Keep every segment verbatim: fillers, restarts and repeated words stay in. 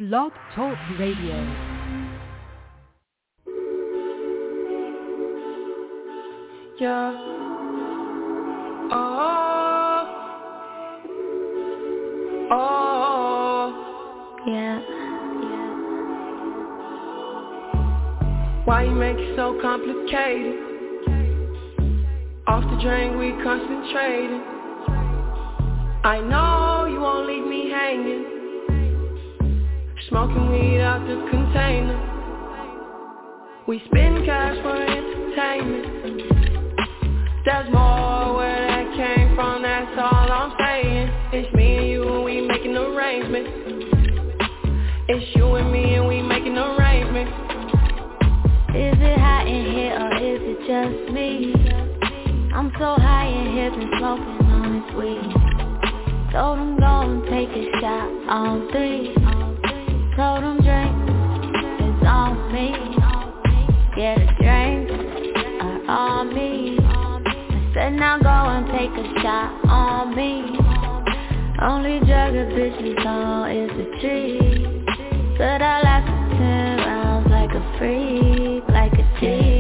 Blog Talk Radio. Yeah. Oh. Oh. Yeah. Yeah. Why you make it so complicated? Off the drain, we concentrating. I know you won't leave me hanging. Smoking weed out the container. We spend cash for entertainment. There's more where that came from, that's all I'm saying. It's me and you and we making arrangements. It's you and me and we making arrangements. Is it hot in here or is it just me? I'm so high in here, been smoking on this weed. Told him go and take a shot on three. Told him drink, it's on me. Yeah, the drinks are on me. I said now go and take a shot on me. Only drug a bitch is on is the tree. Said I lasted ten rounds like a freak, like a G.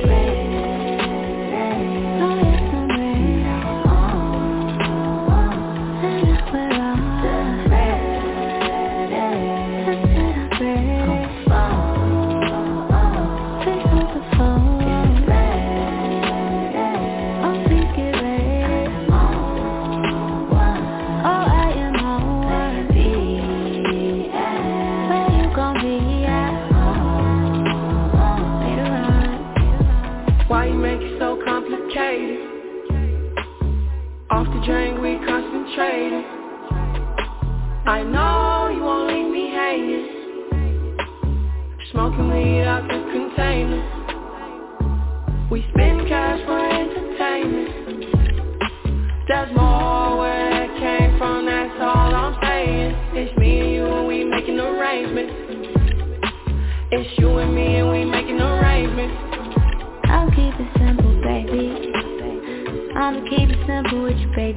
Off the drain, we concentrating. I know you won't leave me hanging. Smoking weed out the container. We spend cash for entertainment. There's more where that came from, that's all I'm saying. It's me and you and we making arrangements. It's you and me and we making arrangements. I'll keep it simple, baby. I'ma keep it simple with you, baby.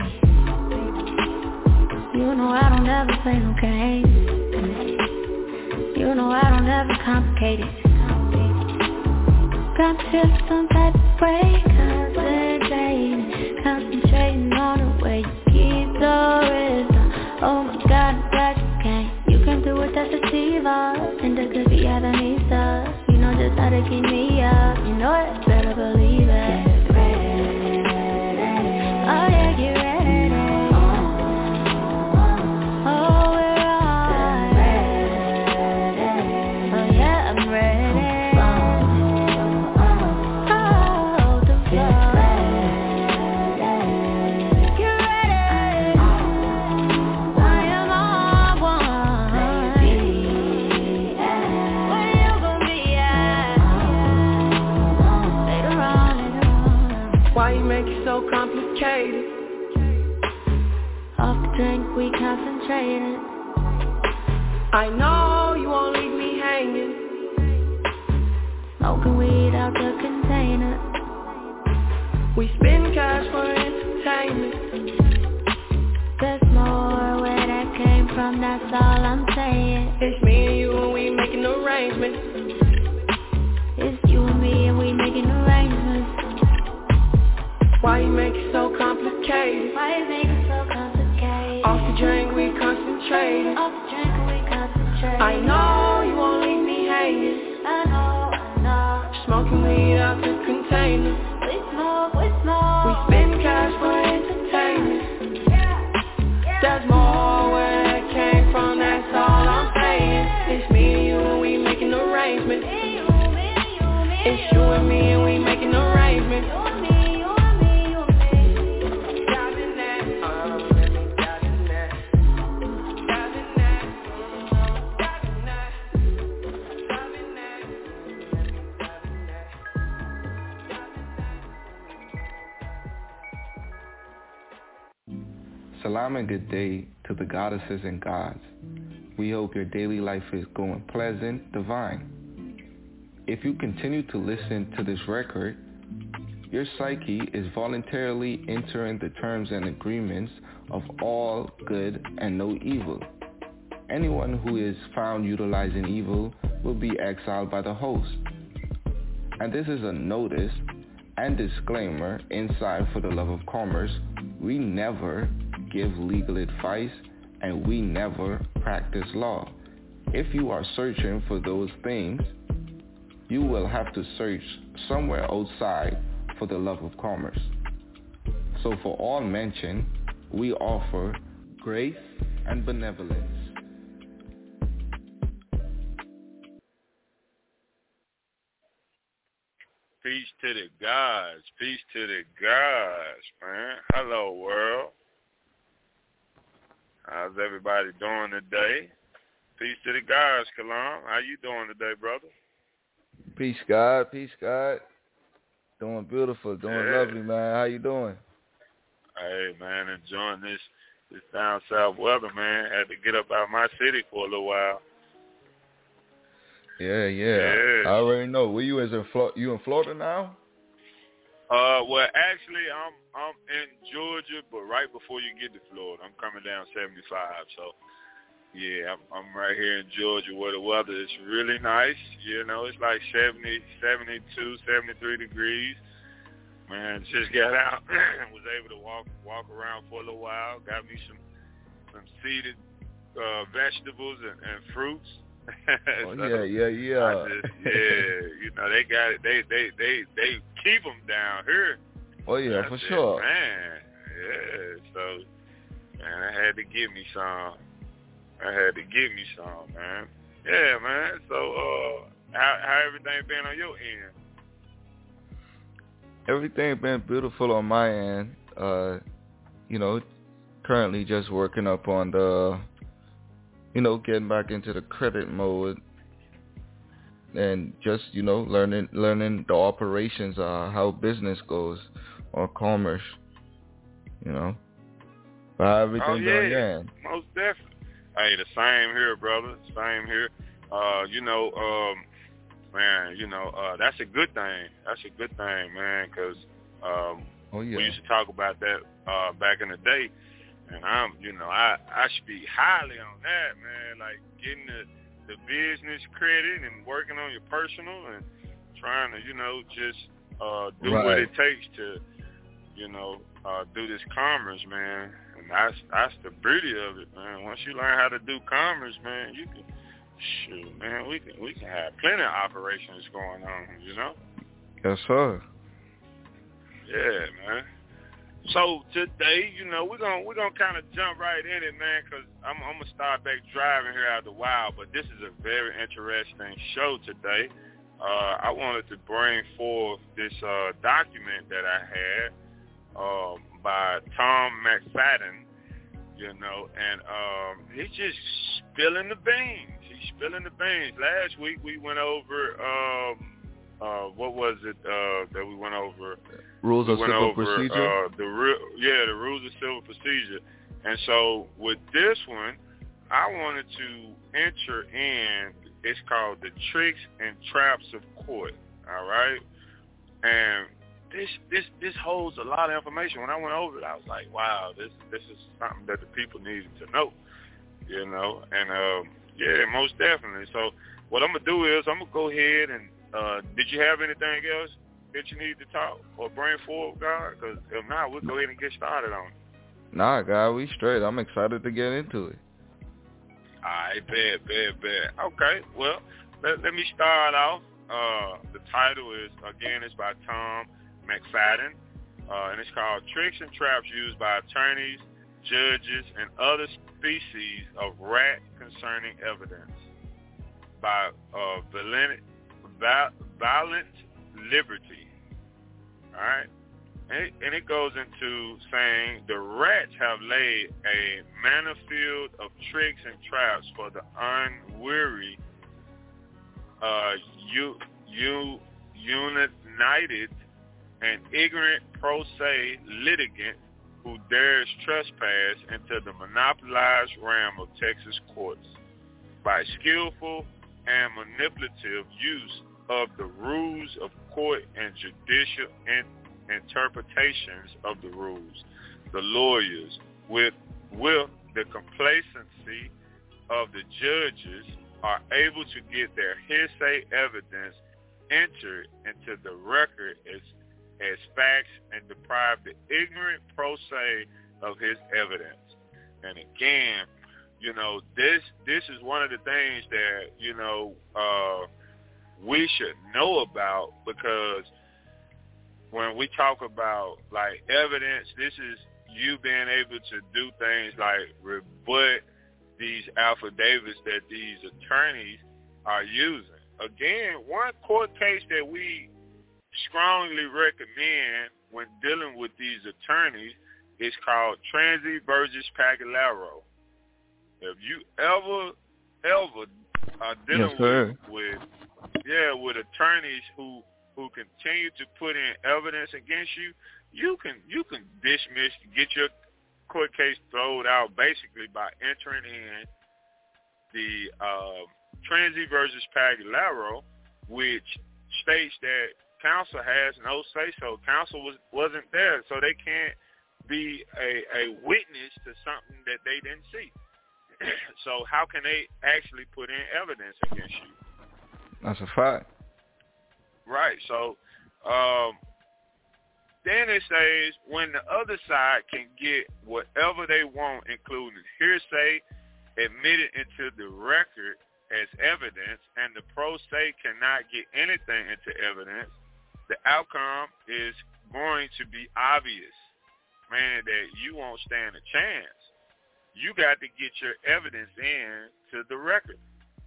You know I don't ever play no games. You know I don't ever complicate it. Got to feel some type of way. Concentrating, concentrating on the way you keep the rhythm. Oh my God, I'm glad you came. You came through with that sativa, and that could be having me stuck. You know just how to keep me up. You know it, better believe it. Oh yeah, get ready. Oh, we're on. Oh yeah, I'm ready. Oh, the floor. Get ready. I am on one. Where you gonna be at? Later on, later on. Why you make it so complicated? Off the drink, we concentrated. I know you won't leave me hanging. Smoking weed out the container. We spend cash for entertainment. There's more where that came from, that's all I'm saying. It's me and you and we making arrangements. It's you and me and we making arrangements. Why you make it so complicated? Why you make it so complicated? Off the drink, we concentrating. Off the drink, we concentrating. I know you won't leave me hanging. I know, I know. Smoking weed out the container. We smoke, we smoke. We spend cash for entertainment. Yeah, yeah. There's more where that came from, that's all I'm saying. It's me and you and we making arrangements. Me, you, me, you, me, it's you and me and we making arrangements. You and me, you and me, you and me. Diving that, um, let me dive in that. Diving that, diving that. Diving that, let me dive in that. Salam and good day to the goddesses and gods. We hope your daily life is going pleasant, divine. If you continue to listen to this record, your psyche is voluntarily entering the terms and agreements of all good and no evil. anyone who is found utilizing evil will be exiled by the host. And this is a notice and disclaimer inside For the Love of Commerce. We never give legal advice and we never practice law. If you are searching for those things, you will have to search somewhere outside For the Love of Commerce. So for all mentioned, we offer grace and benevolence. Peace to the gods. Peace to the gods, man. Hello, world. How's everybody doing today? Peace to the gods, Kalam. How you doing today, brother? Peace, God. Peace, God. Doing beautiful. Doing yeah. lovely, man. How you doing? Hey, man. Enjoying this, this down south weather, man. Had to get up out of my city for a little while. Yeah, yeah, yeah. I already know. Where you is in Florida? You in Florida now? Uh, well, actually, I'm I'm in Georgia, but right before you get to Florida, I'm coming down seventy-five. So, yeah, I'm I'm right here in Georgia where the weather is really nice. You know, it's like seventy, seventy-two, seventy-three degrees. Man, just got out and was able to walk walk around for a little while. Got me some some seeded uh, vegetables and, and fruits. Oh, so yeah, yeah, yeah. I just, yeah, you know, they got it. They, they, they, they keep them down here. Oh, yeah, I for said, sure. Man, yeah, so, man, I had to give me some. I had to give me some, man. Yeah, man. So, uh, how, how everything been on your end? Everything been beautiful on my end. Uh, you know, currently just working up on the... You know, getting back into the credit mode and just, you know, learning learning the operations, uh, how business goes or commerce, you know. But how everything oh, yeah. doing yeah. Most definitely. Hey, the same here, brother. Same here. Uh, you know, um, man, you know, uh, that's a good thing. That's a good thing, man, because um, oh, yeah. we used to talk about that uh, back in the day. And I'm, you know, I, I speak highly on that, man, like getting the, the business credit and working on your personal and trying to, you know, just uh, do right. what it takes to, you know, uh, do this commerce, man. And that's that's the beauty of it, man. Once you learn how to do commerce, man, you can, shoot, man, we can we can have plenty of operations going on, you know? Yes, sir. Yeah, man. So today, you know, we're gonna we're gonna kind of jump right in it, man, because I'm, I'm gonna start back driving here out the wild. But this is a very interesting show today. Uh, I wanted to bring forth this uh, document that I had um, by Tom McFadden, you know, and um, he's just spilling the beans. He's spilling the beans. Last week we went over. Um, Uh, what was it uh, that we went over? Rules we of went civil over, procedure? Uh, the re- yeah, the rules of civil procedure. And so with this one, I wanted to enter in, it's called The Tricks and Traps of Court, all right? And this this this holds a lot of information. When I went over it, I was like, wow, this this is something that the people needed to know, you know? And, um, yeah, most definitely. So what I'm going to do is I'm going to go ahead and Uh, did you have anything else that you need to talk or bring forward, God? Because if not, we'll go ahead and get started on it. Nah, God, we straight. I'm excited to get into it. All right, bad, bad, bad. Okay, well, let, let me start off. Uh, the title is, again, it's by Tom McFadden, uh, and it's called Tricks and Traps Used by Attorneys, Judges, and Other Species of Rat Concerning Evidence by uh, Valent Violent Liberty. All right, and it, and it goes into saying the rats have laid a manifold of tricks and traps for the unwary, uh, you you united and ignorant pro se litigant who dares trespass into the monopolized realm of Texas courts by skillful and manipulative use of the rules of court and judicial in- interpretations of the rules. The lawyers, with with the complacency of the judges are able to get their hearsay evidence entered into the record as as facts and deprive the ignorant pro se of his evidence. And again, you know, this this is one of the things that, you know, uh, we should know about, because when we talk about, like, evidence, this is you being able to do things like rebut these affidavits that these attorneys are using. Again, one court case that we strongly recommend when dealing with these attorneys is called Transi versus Pagliaro. If you ever, ever are dealing yes, with, with, yeah, with attorneys who who continue to put in evidence against you, you can you can dismiss, get your court case thrown out basically by entering in the uh, Transi versus Pagliaro, which states that counsel has no say-so. Counsel was, wasn't there, so they can't be a, a witness to something that they didn't see. So how can they actually put in evidence against you? That's a fact. Right. So um, then it says when the other side can get whatever they want, including hearsay, admitted into the record as evidence, and the pro se cannot get anything into evidence, the outcome is going to be obvious, meaning that you won't stand a chance. You got to get your evidence in to the record.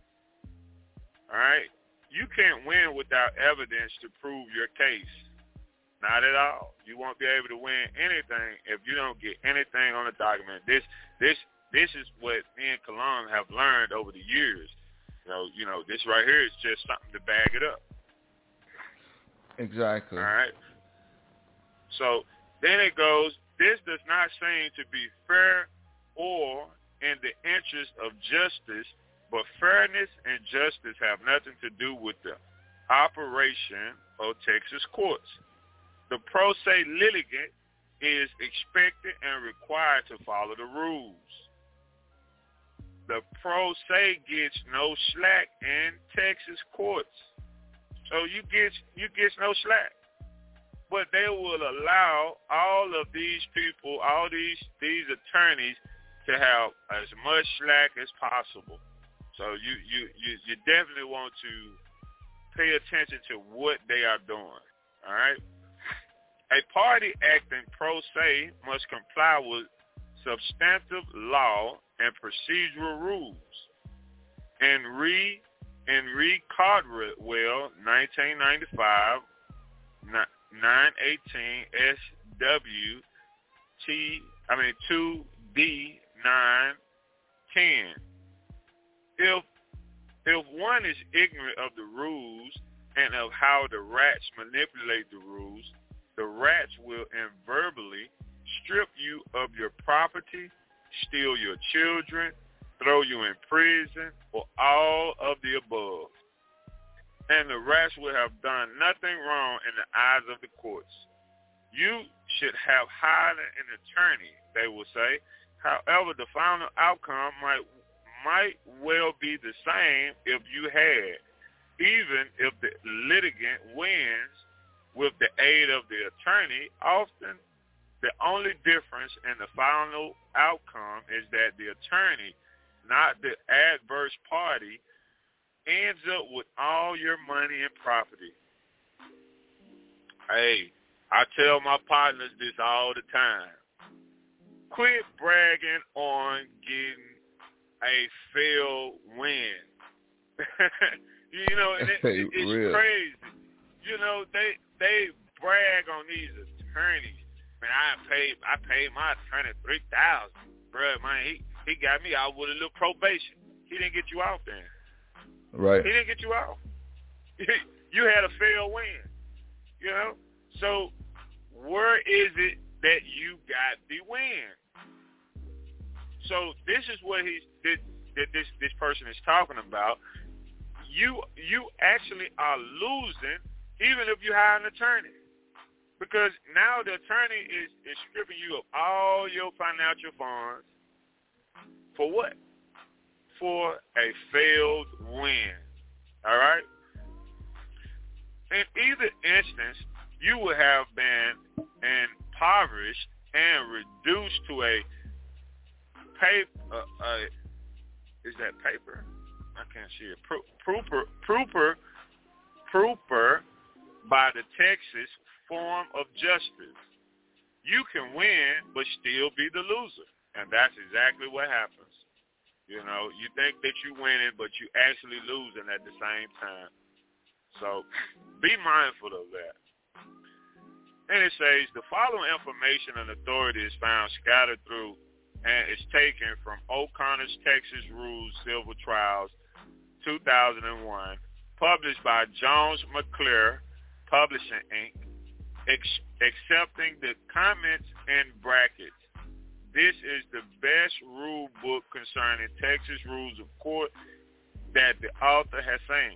All right? You can't win without evidence to prove your case. Not at all. You won't be able to win anything if you don't get anything on the document. This this this is what me and Kalon have learned over the years. You know, you know, this right here is just something to bag it up. Exactly. All right. So then it goes, this does not seem to be fair or in the interest of justice, but fairness and justice have nothing to do with the operation of Texas courts. The pro se litigant is expected and required to follow the rules. The pro se gets no slack in Texas courts. So you get you get no slack. But they will allow all of these people, all these these attorneys to have as much slack as possible. So you, you, you, you definitely want to pay attention to what they are doing. All right? A party acting pro se must comply with substantive law and procedural rules. Henry Henry Cardwell, nineteen ninety-five, nine eighteen S W T, I mean two D nine ten. If if one is ignorant of the rules and of how the rats manipulate the rules, the rats will invariably strip you of your property, steal your children, throw you in prison, or all of the above. And the rats will have done nothing wrong in the eyes of the courts. You should have hired an attorney, they will say. However, the final outcome might might well be the same if you had, even if the litigant wins with the aid of the attorney. Often, the only difference in the final outcome is that the attorney, not the adverse party, ends up with all your money and property. Hey, I tell my partners this all the time. Quit bragging on getting a failed win. You know, and it, it, it's Real. crazy. You know, they they brag on these attorneys. Man, I paid I paid my attorney three thousand. Bruh, man, he, he got me out with a little probation. He didn't get you out there. Right. He didn't get you out. You had a failed win. You know? So where is it that you got the win? So this is what he's this this this person is talking about. You you actually are losing even if you hire an attorney. Because now the attorney is, is stripping you of all your financial funds. For what? for a failed win. All right? In either instance, you would have been impoverished and reduced to a paper. Uh, uh, is that paper? I can't see it. Prooper, prooper, prooper by the Texas form of justice. You can win, but still be the loser. And that's exactly what happens. You know, you think that you're winning, but you actually losing at the same time. So be mindful of that. And it says, the following information and authority is found scattered through and is taken from O'Connor's Texas Rules Civil Trials, two thousand one, published by Jones McClure Publishing, Incorporated, ex- accepting the comments in brackets. This is the best rule book concerning Texas rules of court that the author has seen.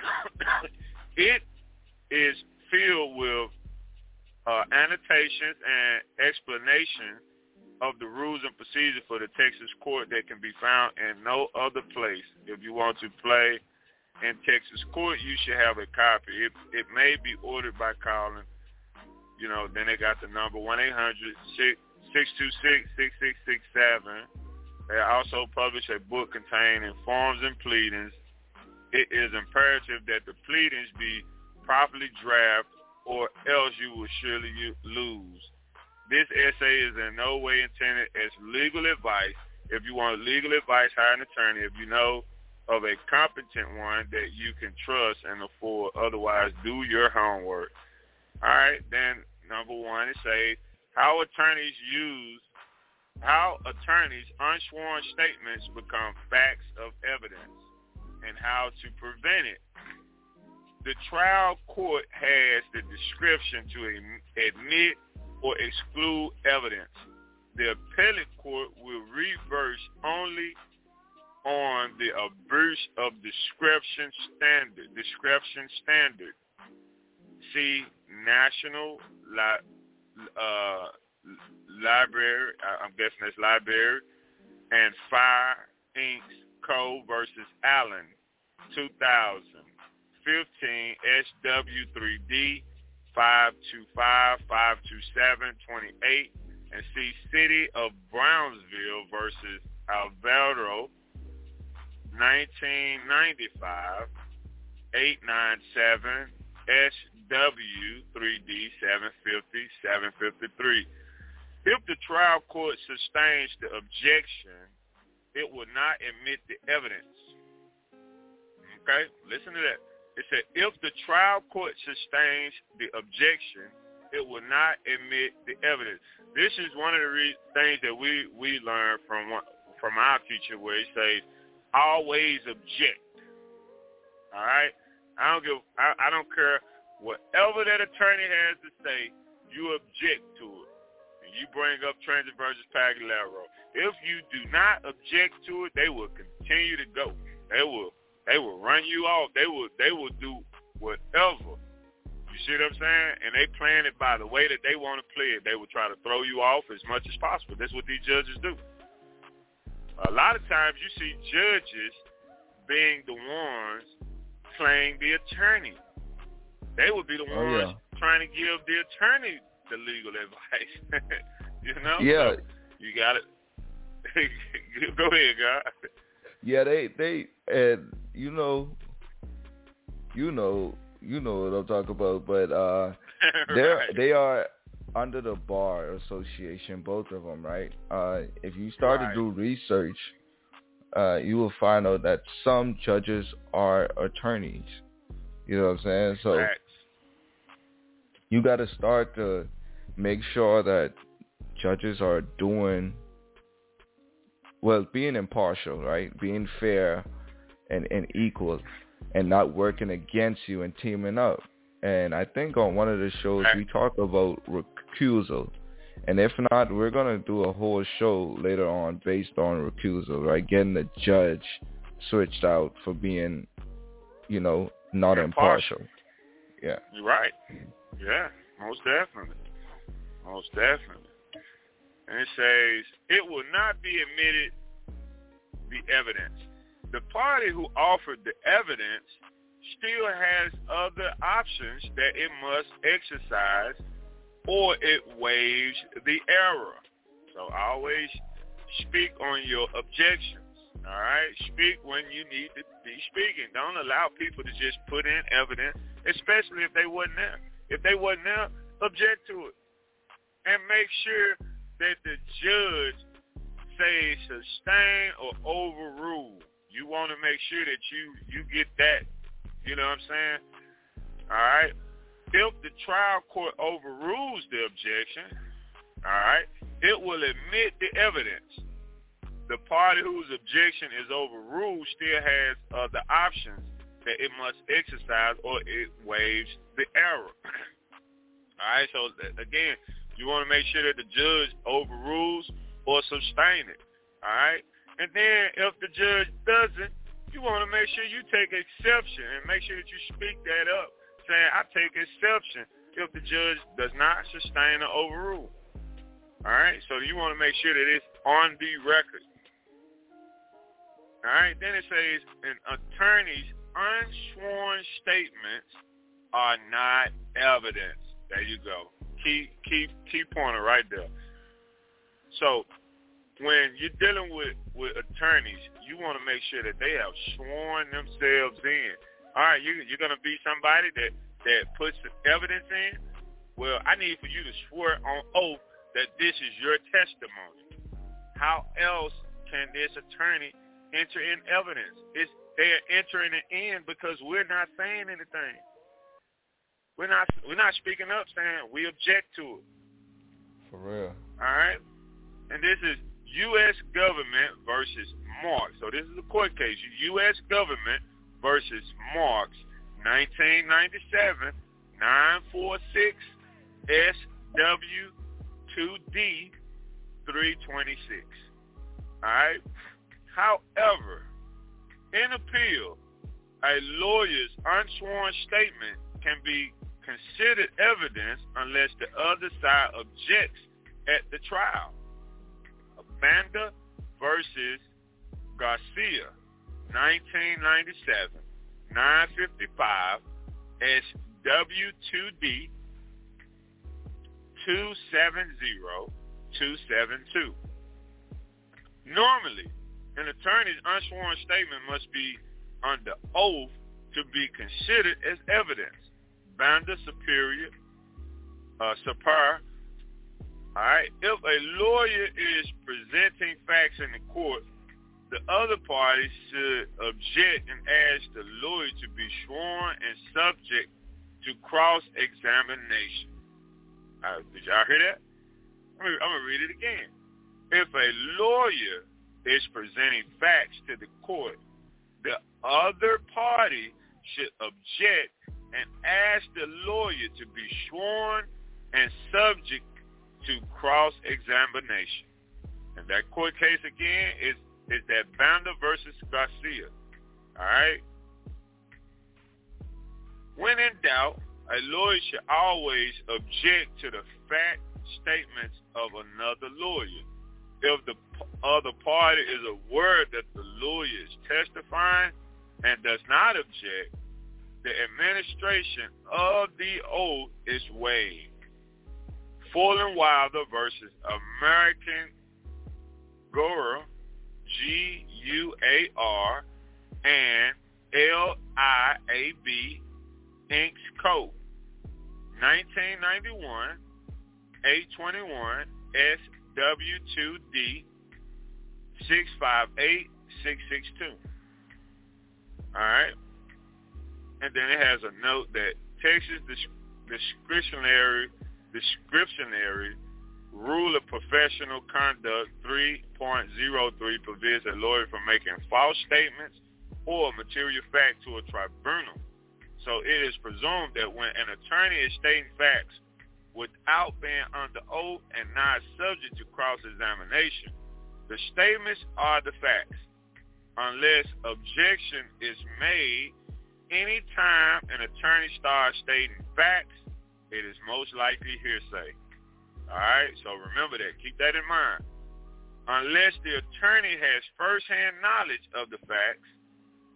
It is filled with uh, annotations and explanation of the rules and procedures for the Texas court that can be found in no other place. If you want to play in Texas court, you should have a copy. It, it may be ordered by calling, you know, then they got the number one eight hundred six two six six six six seven. They also publish a book containing forms and pleadings. It is imperative that the pleadings be properly drafted, or else you will surely lose. This essay is in no way intended as legal advice. If you want legal advice, hire an attorney. If you know of a competent one that you can trust and afford, otherwise do your homework. All right, then number one, it says how attorneys use, how attorneys' unsworn statements become facts of evidence and how to prevent it. The trial court has the discretion to admit or exclude evidence. The appellate court will reverse only on the abuse of discretion standard. Discretion standard. See National Li- uh, Library. I'm guessing that's library and Fire Incorporated. Code versus Allen, two thousand fifteen S W three D five two five five two seven two eight, and see City of Brownsville versus Alvaro, nineteen ninety-five eight nine seven S W three D seven fifty seven fifty-three. If the trial court sustains the objection, it will not admit the evidence. Okay, listen to that. It said if the trial court sustains the objection, it will not admit the evidence. This is one of the re- things that we, we learned from one, from our teacher, where he says always object. All right, I don't give. I, I don't care whatever that attorney has to say. You object to it. You bring up Transit versus Pagliaro. If you do not object to it, they will continue to go. They will they will run you off. They will they will do whatever. You see what I'm saying? And they plan it by the way that they want to play it. They will try to throw you off as much as possible. That's what these judges do. A lot of times you see judges being the ones playing the attorney. They would be the ones oh, yeah. trying to give the attorney the legal advice. You know? Yeah. So you got it. Go ahead, God. Yeah, they they and you know, you know, you know what I'm talking about. But uh, they're right. they are under the Bar Association, both of them, right? Uh, if you start right. to do research, uh, you will find out that some judges are attorneys. You know what I'm saying? So right. you got to start to make sure that judges are doing, well, being impartial, right? Being fair and, and equal and not working against you and teaming up. And I think on one of the shows we talk about recusal. And if not, we're going to do a whole show later on based on recusal, right? Getting the judge switched out for being, you know, not impartial. impartial. Yeah. You're right. Yeah, most definitely. Most definitely. And it says, it will not be admitted the evidence. the party who offered the evidence still has other options that it must exercise, or it waives the error. So always speak on your objections, all right? Speak when you need to be speaking. Don't allow people to just put in evidence, especially if they wasn't there. If they wasn't there, object to it. And make sure that the judge says sustain or overrule. You want to make sure that you, you get that. You know what I'm saying? All right. If the trial court overrules the objection, all right, it will admit the evidence. The party whose objection is overruled still has other options that it must exercise, or it waives the error. All right. So again, you want to make sure that the judge overrules or sustain it. All right. And then if the judge doesn't, you want to make sure you take exception and make sure that you speak that up, saying, I take exception if the judge does not sustain or overrule. All right? So you want to make sure that it's on the record. All right? Then it says, an attorney's unsworn statements are not evidence. There you go. Key, key, key pointer right there. So when you're dealing with, with attorneys, you want to make sure that they have sworn themselves in. All right, you, you're going to be somebody that, that puts the evidence in. Well, I need for you to swear on oath that this is your testimony. How else can this attorney enter in evidence? It's, they're entering it in because we're not saying anything. We're not, we're not speaking up saying we object to it. For real. All right? And this is U S government versus Marks. So this is a court case. U S government versus Marks, nineteen ninety-seven, nine forty-six S W two D three twenty-six. All right? However, in appeal, a lawyer's unsworn statement can be considered evidence unless the other side objects at the trial. Banda versus Garcia, nineteen ninety-seven, nine fifty-five S W two D two seven zero two seven two. Normally, an attorney's unsworn statement must be under oath to be considered as evidence. Banda Superior, uh, Superior. All right. If a lawyer is presenting facts in the court, the other party should object and ask the lawyer to be sworn and subject to cross-examination. Uh, did y'all hear that? I'm going to read it again. If a lawyer is presenting facts to the court, the other party should object and ask the lawyer to be sworn and subject to cross-examination. And that court case again is, is that Banda versus Garcia. All right? When in doubt, a lawyer should always object to the fact statements of another lawyer. If the other party is aware that the lawyer is testifying and does not object, the administration of the oath is waived. Fuller Wilder versus American Guar, G U A R, and L I A B, Incorporated. Code, nineteen ninety-one, eight twenty-one, S W two D, six five eight six six two. All right? And then it has a note that Texas discretionary discretionary rule of professional conduct three point oh three forbids a lawyer from making false statements or material fact to a tribunal. So it is presumed that when an attorney is stating facts without being under oath and not subject to cross-examination, the statements are the facts. Unless objection is made, anytime an attorney starts stating facts, it is most likely hearsay. All right, so remember that. Keep that in mind. Unless the attorney has firsthand knowledge of the facts,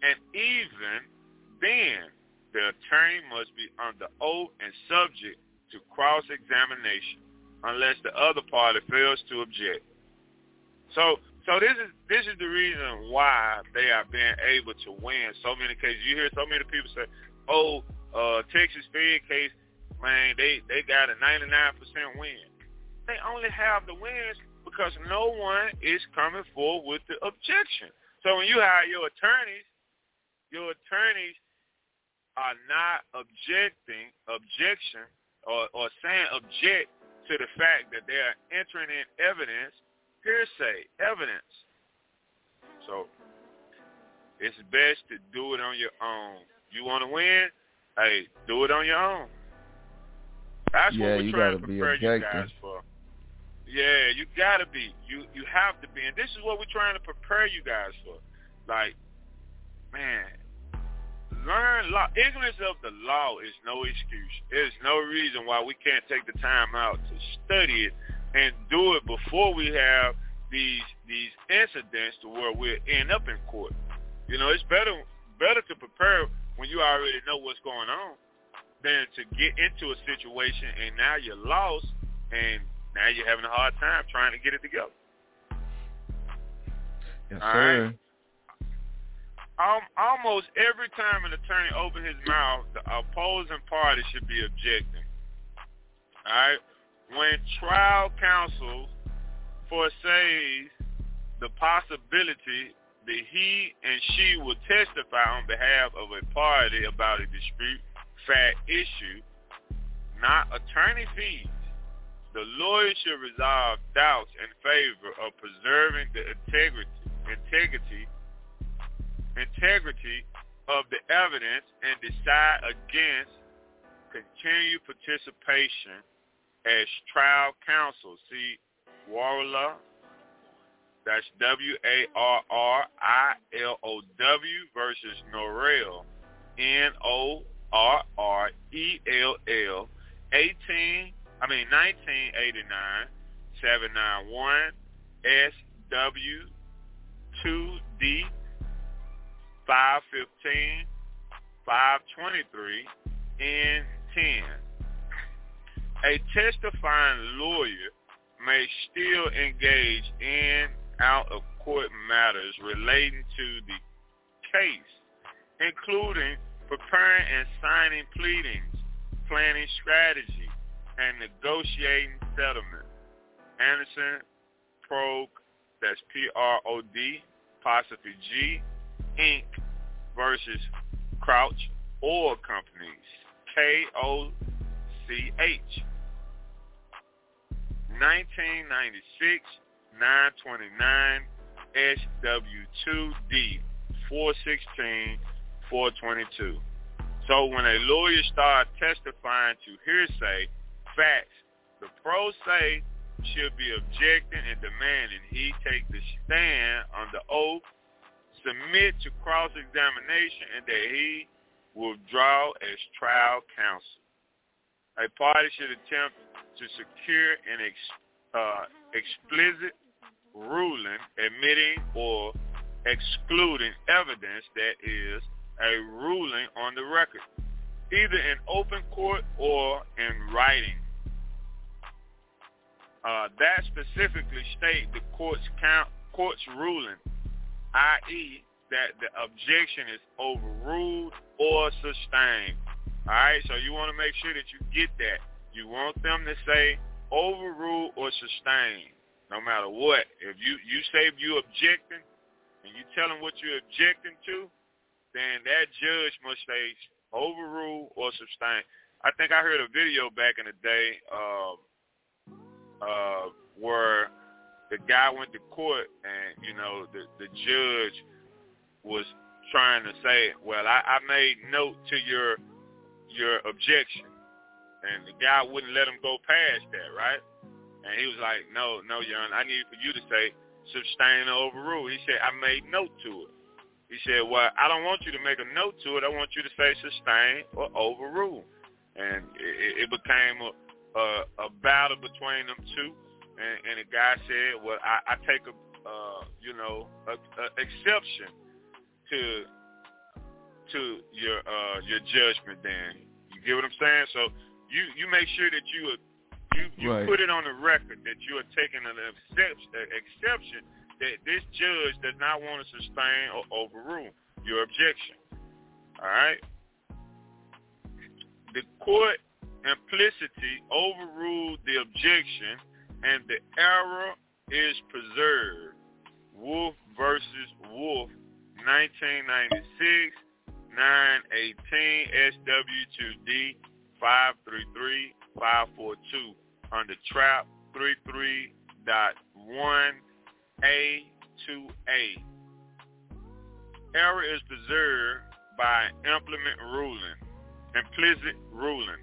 And even then, the attorney must be under oath and subject to cross-examination unless the other party fails to object. So so this is this is the reason why they are being able to win so many cases. You hear so many people say, oh, uh, Texas Fed case, man, they, they got a ninety-nine percent win. They only have the wins because no one is coming forward with the objection. So when you hire your attorneys, your attorneys are not objecting, objection, or, or saying object to the fact that they are entering in evidence, hearsay, evidence. So it's best to do it on your own. You want to win? Hey, do it on your own. That's yeah, what we're trying to prepare you guys for. Yeah, you gotta be. You you have to be, and this is what we're trying to prepare you guys for. Like, man, learn law. Ignorance of the law is no excuse. There's no reason why we can't take the time out to study it and do it before we have these these incidents to where we'll end up in court. You know, it's better better to prepare when you already know what's going on than to get into a situation and now you're lost and now you're having a hard time trying to get it together. Yes, all sir. Right? Um, almost every time an attorney opens his mouth, the opposing party should be objecting. All right? When trial counsel foresees the possibility that he and she will testify on behalf of a party about a dispute, fact, issue, not attorney fees, the lawyer should resolve doubts in favor of preserving the integrity, integrity, integrity of the evidence and decide against continued participation as trial counsel. See, Warrilla, that's W A R R I L O W versus Norrell, N O R R E L L, eighteen. I mean, nineteen eighty-nine, seven ninety-one, S W two D, five fifteen, five twenty-three, N ten. A testifying lawyer may still engage in out-of-court matters relating to the case, including preparing and signing pleadings, planning strategy, and negotiating settlement. Anderson, Prog, that's P R O D, apostrophe G, Incorporated versus Crouch Oil Companies, K O C H, nineteen ninety-six, nine twenty-nine, S W two D, four sixteen, four twenty-two. So when a lawyer starts testifying to hearsay facts, the pro se should be objecting and demanding he take the stand under oath, submit to cross-examination, and that he will withdraw as trial counsel. A party should attempt to secure an ex- uh, explicit ruling admitting or excluding evidence that is a ruling on the record, either in open court or in writing. Uh, that specifically state the court's count, court's ruling, that is that the objection is overruled or sustained. All right, so you want to make sure that you get that. You want them to say overrule or sustain, no matter what. If you, you say you objecting and you tell them what you're objecting to, then that judge must say overrule or sustain. I think I heard a video back in the day uh, uh, where the guy went to court and, you know, the, the judge was trying to say, well, I, I made note to your your objection. And the guy wouldn't let him go past that, right? And he was like, no, no, Your Honor, I need for you to say sustain or overrule. He said, I made note to it. He said, well, I don't want you to make a note to it. I want you to say sustain or overrule. And it, it became a, a, a battle between them two. And, and the guy said, well, I, I take a, uh, you know, a, a exception to to your uh, your judgment. Then you get what I'm saying. So you, you make sure that you you you right. put it on the record that you are taking an exception, exception that this judge does not want to sustain or overrule your objection. All right. The court implicitly overruled the objection, and the error is preserved. Wolf versus Wolf, nineteen ninety-six, nine eighteen S W two D five three three five four two under Trap thirty-three point one A two A. Error is preserved by implement ruling, implicit ruling.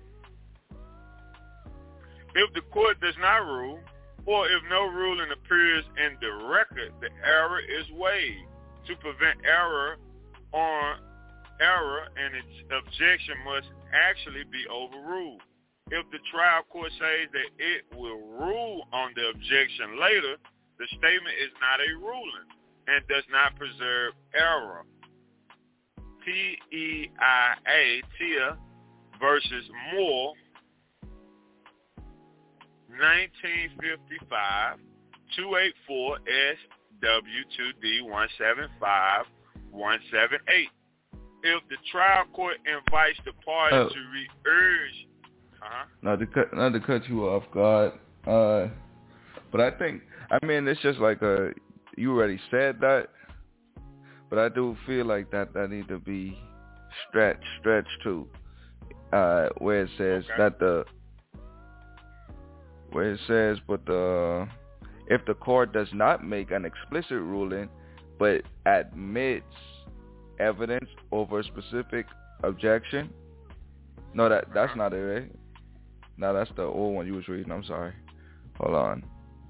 If the court does not rule, or if no ruling appears in the record, the error is waived. To prevent error on error, and its objection must actually be overruled. If the trial court says that it will rule on the objection later, the statement is not a ruling and does not preserve error. T E I A, Tia versus Moore, nineteen fifty-five, two eighty-four S W two D one seven five one seven eight. If the trial court invites the party oh. to re-urge, uh-huh. not to cut, not to cut you off, God, uh, but I think, I mean, it's just like a, you already said that, but I do feel like that that need to be stretched, stretched too, uh, where it says okay. that the, where it says, but the, if the court does not make an explicit ruling, but admits evidence over a specific objection. No, that that's not it, right? No, that's the old one you was reading. I'm sorry. Hold on.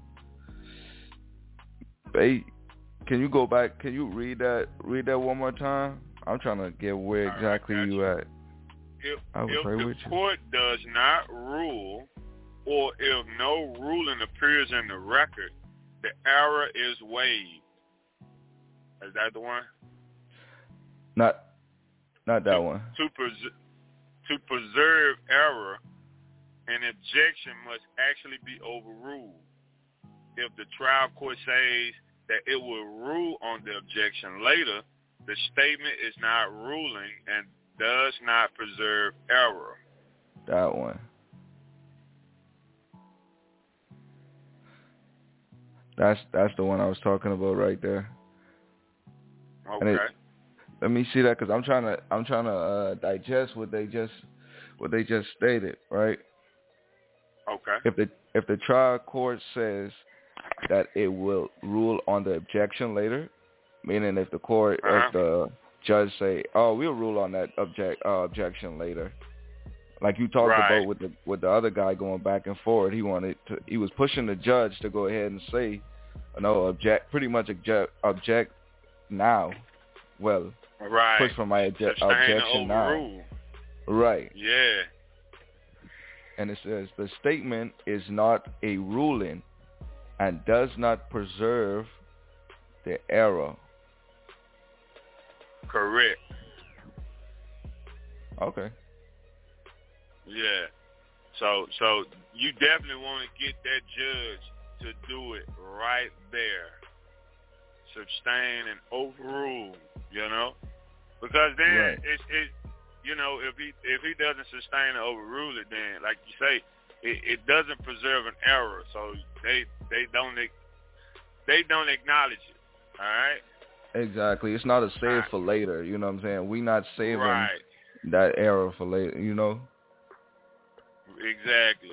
Hey, can you go back? Can you read that? Read that one more time. I'm trying to get where exactly right, you, you at. If, I was if right the with you. court does not rule, or if no ruling appears in the record, the error is waived. Is that the one? Not, not that to, one. To, pres- to preserve error, an objection must actually be overruled. If the trial court says that it will rule on the objection later, the statement is not ruling and does not preserve error. That one. That's that's the one I was talking about right there. Okay. It, let me see that because I'm trying to I'm trying to uh, digest what they just what they just stated, right? Okay. If the if the trial court says that it will rule on the objection later, meaning if the court uh-huh. if the judge say, oh, we'll rule on that object uh, objection later, like you talked right. about with the with the other guy going back and forth, he wanted to he was pushing the judge to go ahead and say, no, object pretty much object object now. Well, right. push for my obje- objection now. Right. Yeah. And it says the statement is not a ruling and does not preserve the error. Correct. Okay. Yeah. So so you definitely want to get that judge to do it right there. Sustain and overrule, you know? Because then right. it's it you know, if he if he doesn't sustain and overrule it, then like you say, it, it doesn't preserve an error. So they they don't they don't acknowledge it. All right? Exactly. It's not a save right. for later, you know what I'm saying? We not saving right. that error for later, you know? Exactly.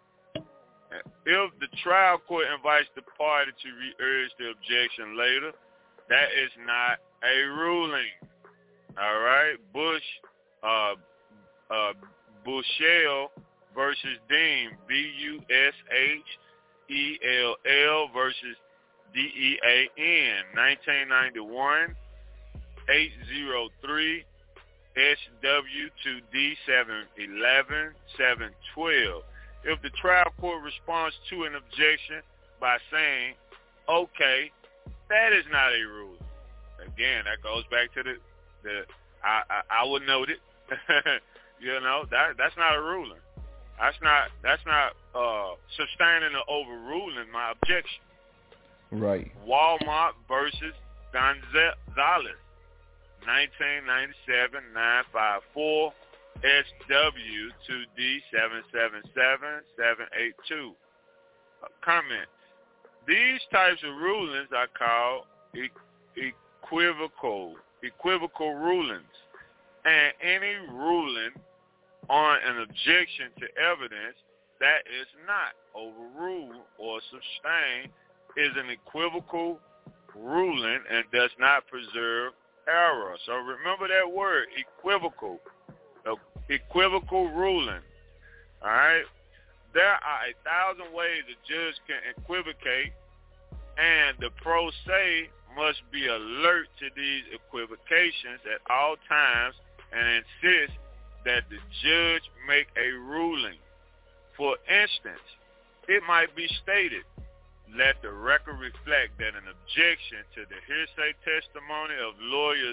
If the trial court invites the party to re-urge the objection later, that is not a ruling. All right? Bush, uh, uh, Bushell versus Dean, B U S H E L L versus D E A N, nineteen ninety-one, eight oh three, S W two D seven eleven, seven twelve. If the trial court responds to an objection by saying, okay, that is not a ruling. Again, that goes back to the, the I, I, I would note it. You know, that that's not a ruling. That's not that's not uh, sustaining or overruling my objection. Right. Walmart versus Gonzalez, nineteen ninety-seven, nine five four, S W two D seven seven seven, seven eight two. Uh, comment. These types of rulings are called e- equivocal, equivocal rulings. And any ruling on an objection to evidence that is not overruled or sustained is an equivocal ruling and does not preserve error. So remember that word, equivocal, equivocal ruling. All right? There are a thousand ways a judge can equivocate, and the pro se must be alert to these equivocations at all times and insist that the judge make a ruling. For instance, it might be stated, let the record reflect that an objection to the hearsay testimony of lawyer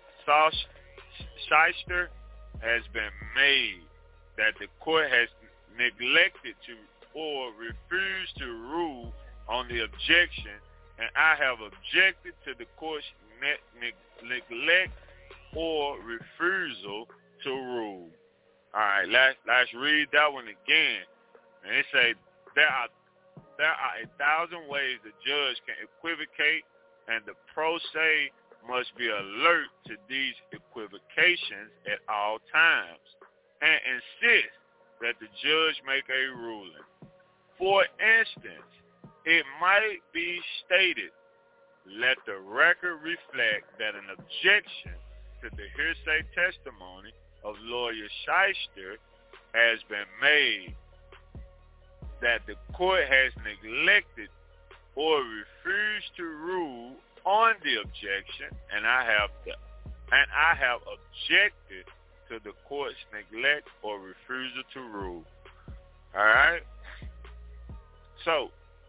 Shyster has been made, that the court has neglected to or refused to rule on the objection, and I have objected to the court's ne- ne- neglect or refusal to rule. All right, let's, let's read that one again. And it say there are there are a thousand ways the judge can equivocate, and the pro se must be alert to these equivocations at all times and insist that the judge make a ruling. For instance, it might be stated, let the record reflect that an objection to the hearsay testimony of lawyer Shyster has been made, that the court has neglected or refused to rule on the objection, and I have the, and I have objected to the court's neglect or refusal to rule. All right? So,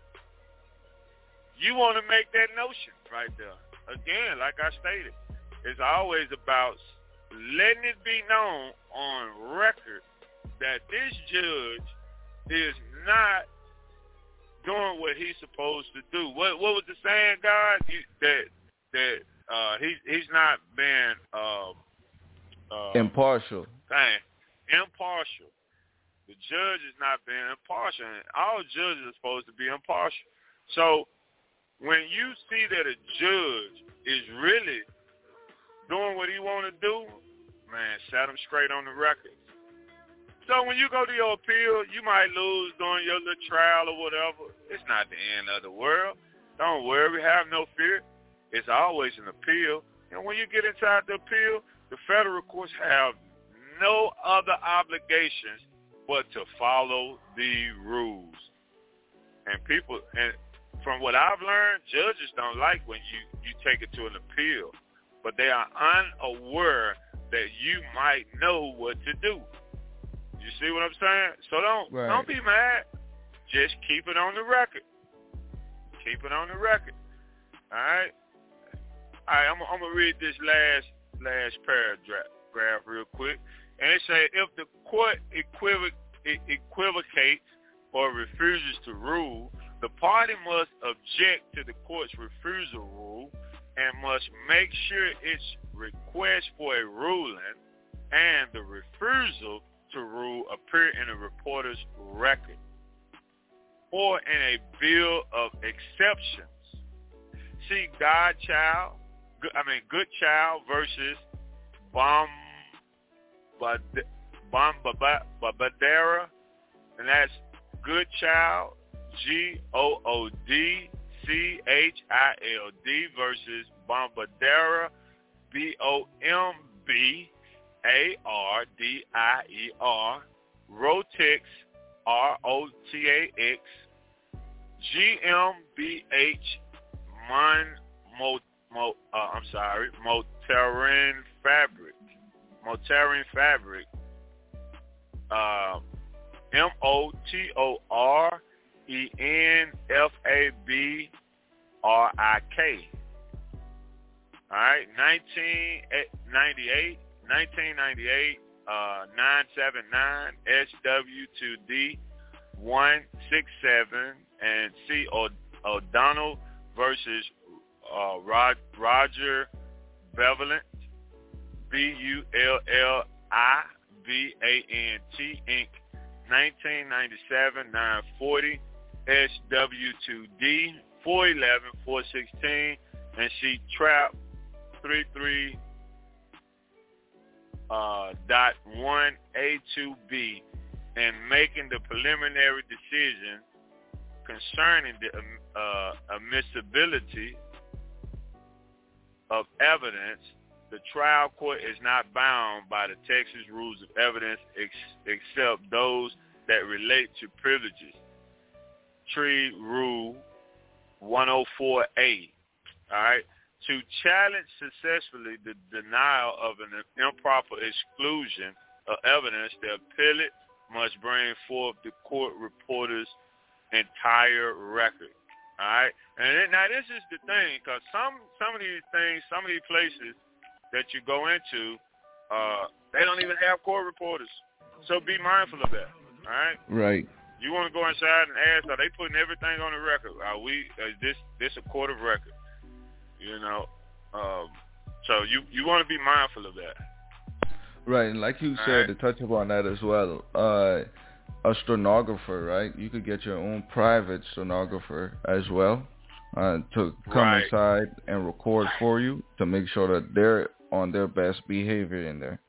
you want to make that notion right there. Again, like I stated, it's always about letting it be known on record that this judge is not doing what he's supposed to do. What what was the saying, God? You, that that uh, he he's not being uh, uh, impartial. Dang, impartial. The judge is not being impartial. And all judges are supposed to be impartial. So when you see that a judge is really doing what he want to do, man, set him straight on the record. So when you go to your appeal, you might lose during your little trial or whatever. It's not the end of the world. Don't worry. Have no fear. It's always an appeal. And when you get inside the appeal, the federal courts have no other obligations but to follow the rules. And people, and from what I've learned, judges don't like when you, you take it to an appeal. But they are unaware that you might know what to do. You see what I'm saying? So don't right. don't be mad. Just keep it on the record. Keep it on the record. All right? All right, I'm, I'm going to read this last last paragraph real quick. And it says, if the court equivoc- equivocates or refuses to rule, the party must object to the court's refusal rule and must make sure its request for a ruling and the refusal to rule appear in a reporter's record or in a bill of exceptions. See Godchild, I mean Good Child versus Bomb Bombadera, and that's Good Child, G O O D C H I L D versus Bombadera, B O M B A R D I E R, Rotex, R O T A X, G M B H, Mon, Mo, Mo, uh, I'm sorry, Moterin Fabric, Moterin Fabric, uh, M O T O R E N F A B R I K. All right, nineteen ninety-eight, nineteen ninety-eight, uh, nine seven nine S W two D one six seven, and C. O'Donnell versus uh, Rod, Roger Bevelant, B U L L I V A N T, Incorporated, nineteen ninety-seven, nine forty, S W two D, four eleven, four sixteen, and she trapped three three uh, dot one A two B, and making the preliminary decision concerning the uh, admissibility of evidence. The trial court is not bound by the Texas Rules of Evidence ex- except those that relate to privileges. Tree Rule one oh four A. All right. To challenge successfully the denial of an improper exclusion of evidence, the appellate must bring forth the court reporter's entire record. All right. And then, now this is the thing, because some some of these things, some of these places that you go into, uh, they don't even have court reporters. So be mindful of that. All right. Right. You want to go inside and ask, are they putting everything on the record? Are we? Is this this a court of record? You know. Um, so you you want to be mindful of that. Right, and like you All said, right. to touch upon that as well, uh, a stenographer, right? You could get your own private stenographer as well uh, to come Right. inside and record for you to make sure that they're on their best behavior in there.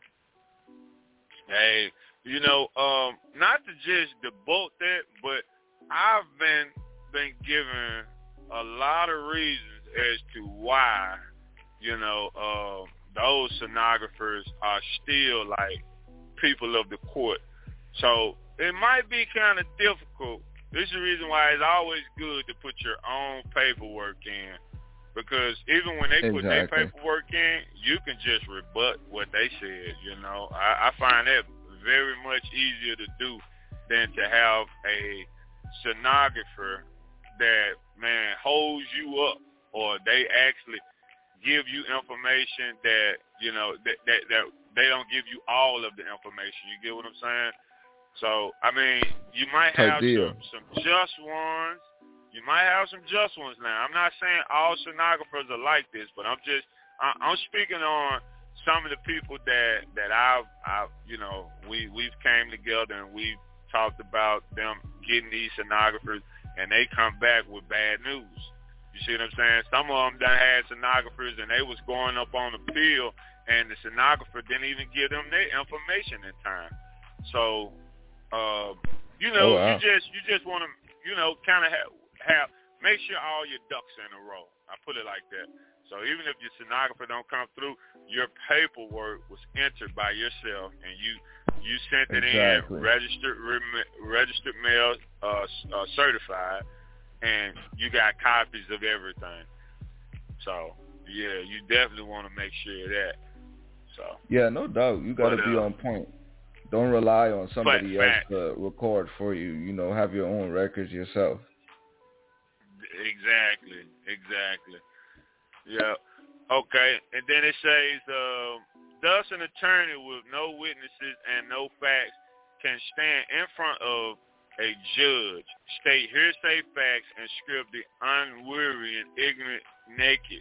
Hey, you know, um, not to just debunk that, but I've been been given a lot of reasons as to why, you know, uh, those stenographers are still like people of the court. So it might be kind of difficult. This is the reason why it's always good to put your own paperwork in, because even when they put their Exactly. paperwork in, you can just rebut what they said. You know, I, I find that very much easier to do than to have a stenographer that, man, holds you up, or they actually give you information that, you know, that, that, that they don't give you all of the information. You get what I'm saying? So, I mean, you might Type have deal. some, some just ones. You might have some just ones now. I'm not saying all stenographers are like this, but I'm just, I, I'm speaking on some of the people that, that I've, I've, you know, we, we've came together and we've talked about them getting these stenographers, and they come back with bad news. You see what I'm saying? Some of them done had stenographers, and they was going up on appeal, and the stenographer didn't even give them their information in time. So, uh, you know, Oh, wow. you just you just want to, you know, kind of have, have make sure all your ducks in a row. I put it like that. So even if your stenographer don't come through, your paperwork was entered by yourself, and you you sent it Exactly. in registered rem- registered mail, uh, uh, certified. And you got copies of everything. So, yeah, you definitely want to make sure of that. So, Yeah, no doubt. You got to But, be uh, on point. Don't rely on somebody else fact. to record for you. You know, have your own records yourself. exactly, exactly. Yeah. Okay. And then it says, uh, thus an attorney with no witnesses and no facts can stand in front of a judge, state hearsay facts, and script the unwary and ignorant naked.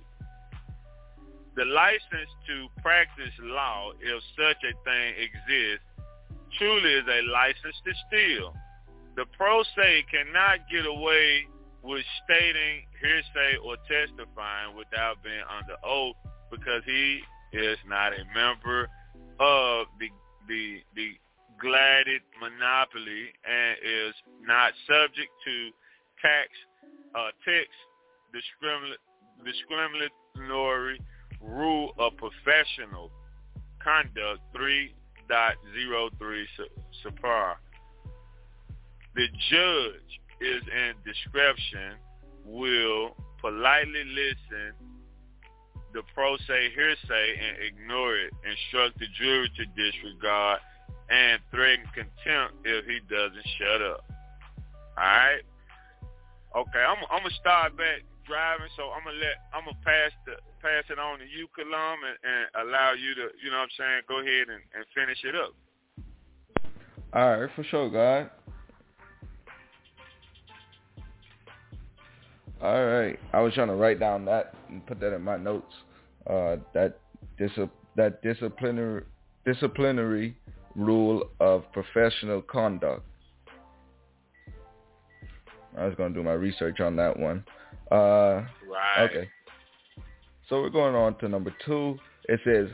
The license to practice law, if such a thing exists, truly is a license to steal. The pro se cannot get away with stating hearsay or testifying without being under oath, because he is not a member of the the the glided monopoly and is not subject to tax uh, text discriminatory rule of professional conduct three point oh three Supra. The judge is in discretion will politely listen the pro se hearsay and ignore it, instruct the jury to disregard, and threaten contempt if he doesn't shut up. All right? Okay, I'm, I'm going to start back driving, so I'm gonna let I'm gonna pass the pass it on to you, Kalam, and, and allow you to, you know what I'm saying, go ahead and, and finish it up. All right, for sure, God. All right, I was trying to write down that and put that in my notes. Uh, that dis- that disciplinary disciplinary rule of professional conduct. I was gonna do my research on that one. Uh, right. Okay. So we're going on to number two. It says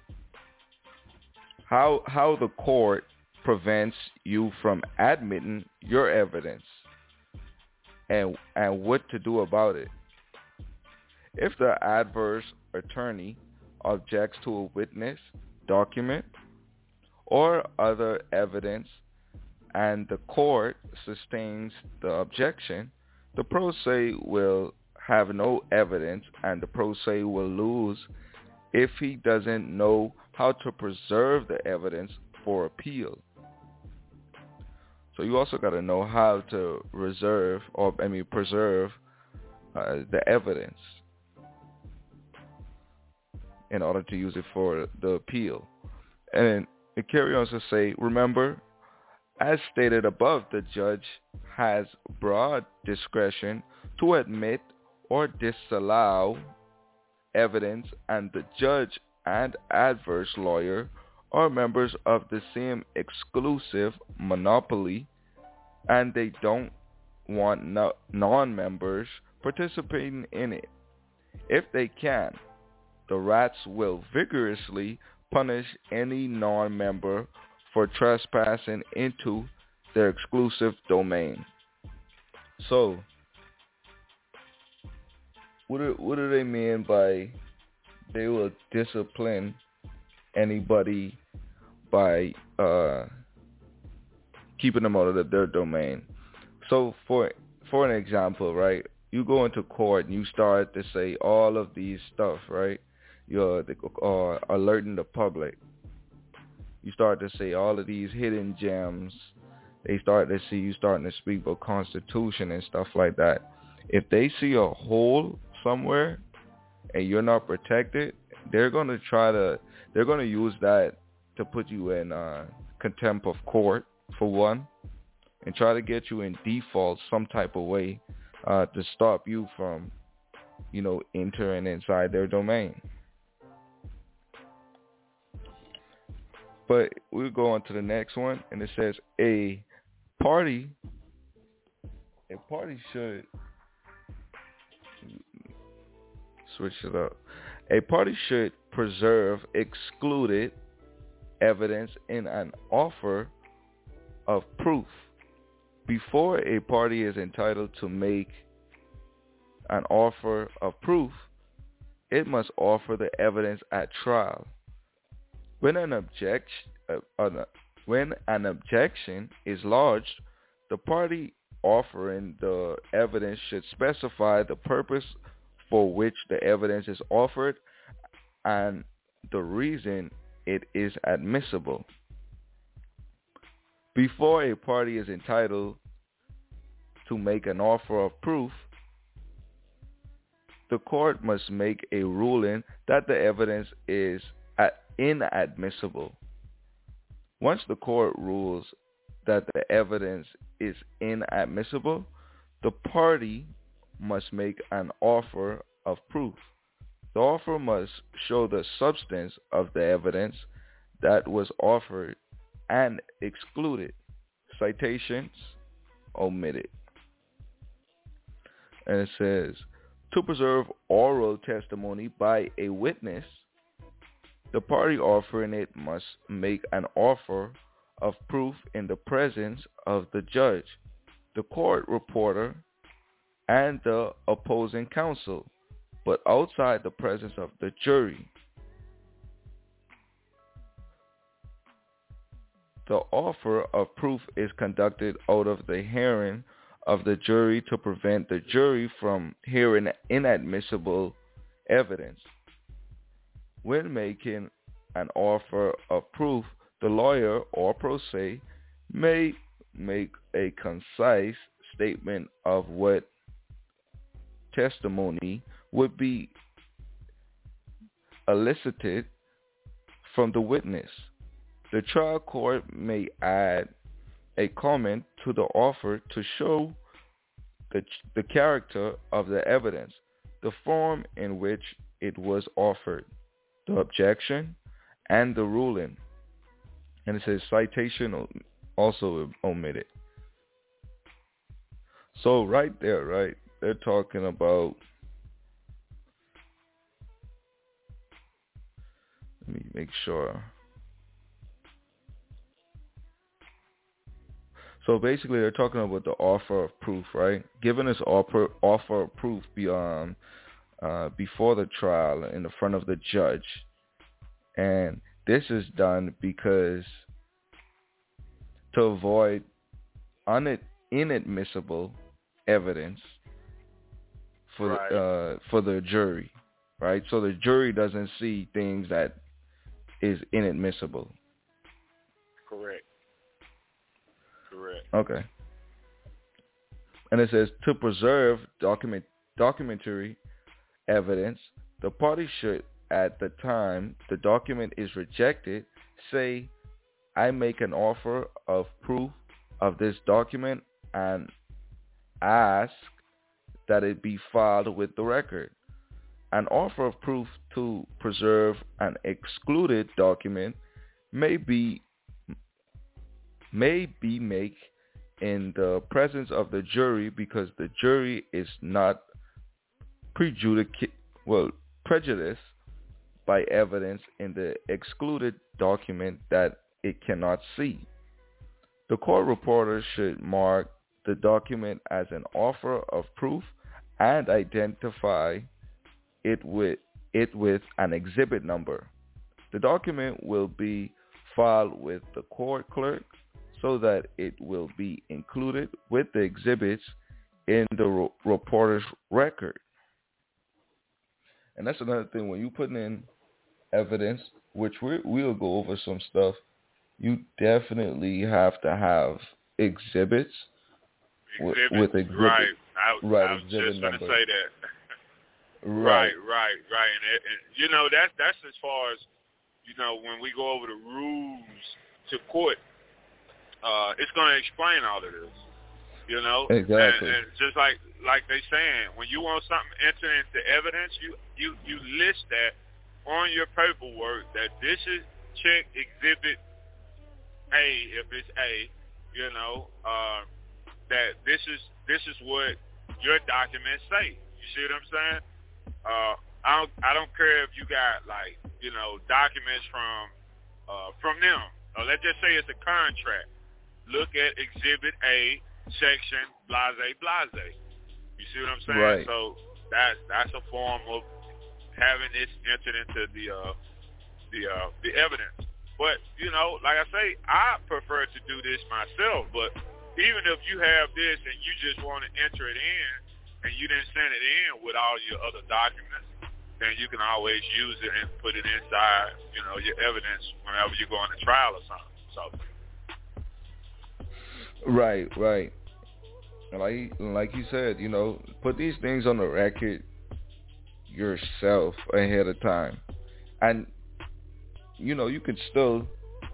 how how the court prevents you from admitting your evidence and and what to do about it. If the adverse attorney objects to a witness, document, or other evidence, and the court sustains the objection, the pro se will have no evidence, and the pro se will lose if he doesn't know how to preserve the evidence for appeal. So you also got to know how to reserve, or I mean preserve, uh, the evidence in order to use it for the appeal. And it carries on to say, remember, as stated above, the judge has broad discretion to admit or disallow evidence, and the judge and adverse lawyer are members of the same exclusive monopoly, and they don't want no- non-members participating in it. If they can, the rats will vigorously punish any non-member for trespassing into their exclusive domain. So, what do, what do they mean by they will discipline anybody by uh, keeping them out of the, their domain? So, for for an example, right, you go into court and you start to say all of these stuff, right? You're uh, alerting the public. You start to say all of these hidden gems. They start to see you starting to speak about Constitution and stuff like that. If they see a hole somewhere and you're not protected, they're going to try to, they're going to use that to put you in uh, contempt of court, for one, and try to get you in default some type of way uh, to stop you from, you know, entering inside their domain. But we'll go on to the next one, and it says a party, a party should, switch it up, a party should preserve excluded evidence in an offer of proof. Before a party is entitled to make an offer of proof, it must offer the evidence at trial. When an objection, uh, uh, when an objection is lodged, the party offering the evidence should specify the purpose for which the evidence is offered and the reason it is admissible. Before a party is entitled to make an offer of proof, the court must make a ruling that the evidence is at inadmissible. Once the court rules that the evidence is inadmissible, the party must make an offer of proof. The offer must show the substance of the evidence that was offered and excluded. Citations omitted. And it says, to preserve oral testimony by a witness, the party offering it must make an offer of proof in the presence of the judge, the court reporter, and the opposing counsel, but outside the presence of the jury. The offer of proof is conducted out of the hearing of the jury to prevent the jury from hearing inadmissible evidence. When making an offer of proof, the lawyer or pro se may make a concise statement of what testimony would be elicited from the witness. The trial court may add a comment to the offer to show the, the character of the evidence, the form in which it was offered, the objection, and the ruling. And it says citation also omitted. So right there, right, they're talking about, let me make sure. So basically they're talking about the offer of proof, right? Giving us offer, offer of proof beyond, uh, before the trial in the front of the judge. And this is done because to avoid un- inadmissible evidence for right. uh, for the jury, right? So the jury doesn't see things that is inadmissible. Correct. Correct. Okay. And it says to preserve document documentary evidence, the party should, at the time the document is rejected, say, I make an offer of proof of this document and ask that it be filed with the record. An offer of proof to preserve an excluded document may be may be made in the presence of the jury because the jury is not prejudic- well, prejudiced by evidence in the excluded document that it cannot see. The court reporter should mark the document as an offer of proof and identify it with it with an exhibit number. The document will be filed with the court clerk so that it will be included with the exhibits in the re- reporter's record. And that's another thing, when you put in evidence, which we we'll go over some stuff, you definitely have to have exhibits, exhibits with, with exhibit, right. I, right, I was exhibit just going to number. say that. right, right, right, right. And, it, and you know, that's that's as far as, you know, when we go over the rules to court, uh, it's going to explain all of this. You know, exactly. And, and just like like they saying, when you want something entered into evidence, you you you list that on your paperwork that this is check exhibit A, if it's A, you know, uh, that this is this is what your documents say. You see what I'm saying? Uh, I don't I don't care if you got, like, you know, documents from uh, from them. Or let's just say it's a contract. Look at exhibit A, section blase blase. You see what I'm saying? Right. So that that's a form of having this entered into the uh, the uh, the evidence. But, you know, like I say, I prefer to do this myself. But even if you have this and you just want to enter it in and you didn't send it in with all your other documents, then you can always use it and put it inside, you know, your evidence whenever you're going to trial or something. So. Right, right. Like like you said, you know, put these things on the record yourself ahead of time. And, you know, you could still,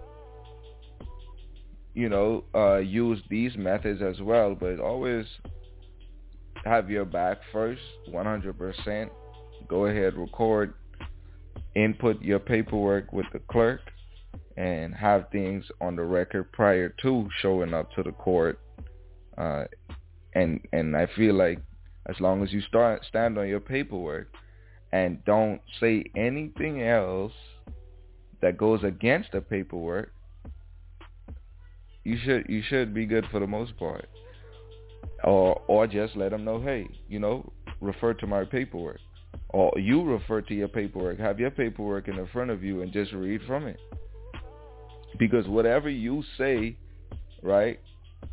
you know, uh, use these methods as well, but always have your back first, one hundred percent. Go ahead, record, input your paperwork with the clerk, and have things on the record prior to showing up to the court. Uh, and and I feel like as long as you start stand on your paperwork and don't say anything else that goes against the paperwork, you should you should be good for the most part. Or or just let them know, hey, you know, refer to my paperwork. Or you refer to your paperwork. Have your paperwork in the front of you and just read from it. Because whatever you say, right,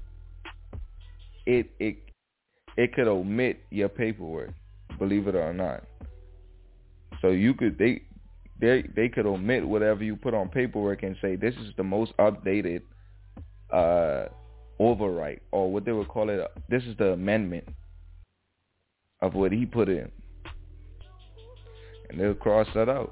it it it could omit your paperwork, believe it or not. So you could they they they could omit whatever you put on paperwork and say this is the most updated uh overwrite, or what they would call it, this is the amendment. of what he put in. And they'll cross that out.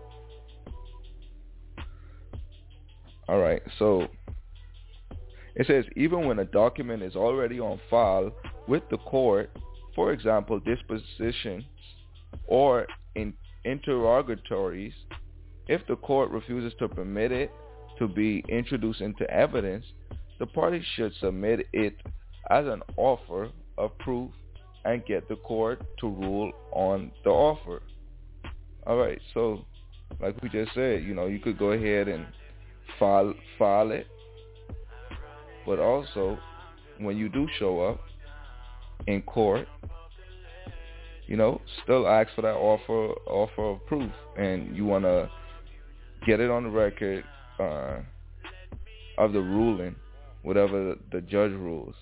All right, so it says even when a document is already on file with the court, for example, dispositions or in interrogatories, if the court refuses to permit it to be introduced into evidence, the party should submit it as an offer of proof and get the court to rule on the offer. All right, so like we just said, you know, you could go ahead and file file it, but also when you do show up in court, you know, still ask for that offer offer of proof, and you want to get it on the record uh, of the ruling, whatever the judge rules,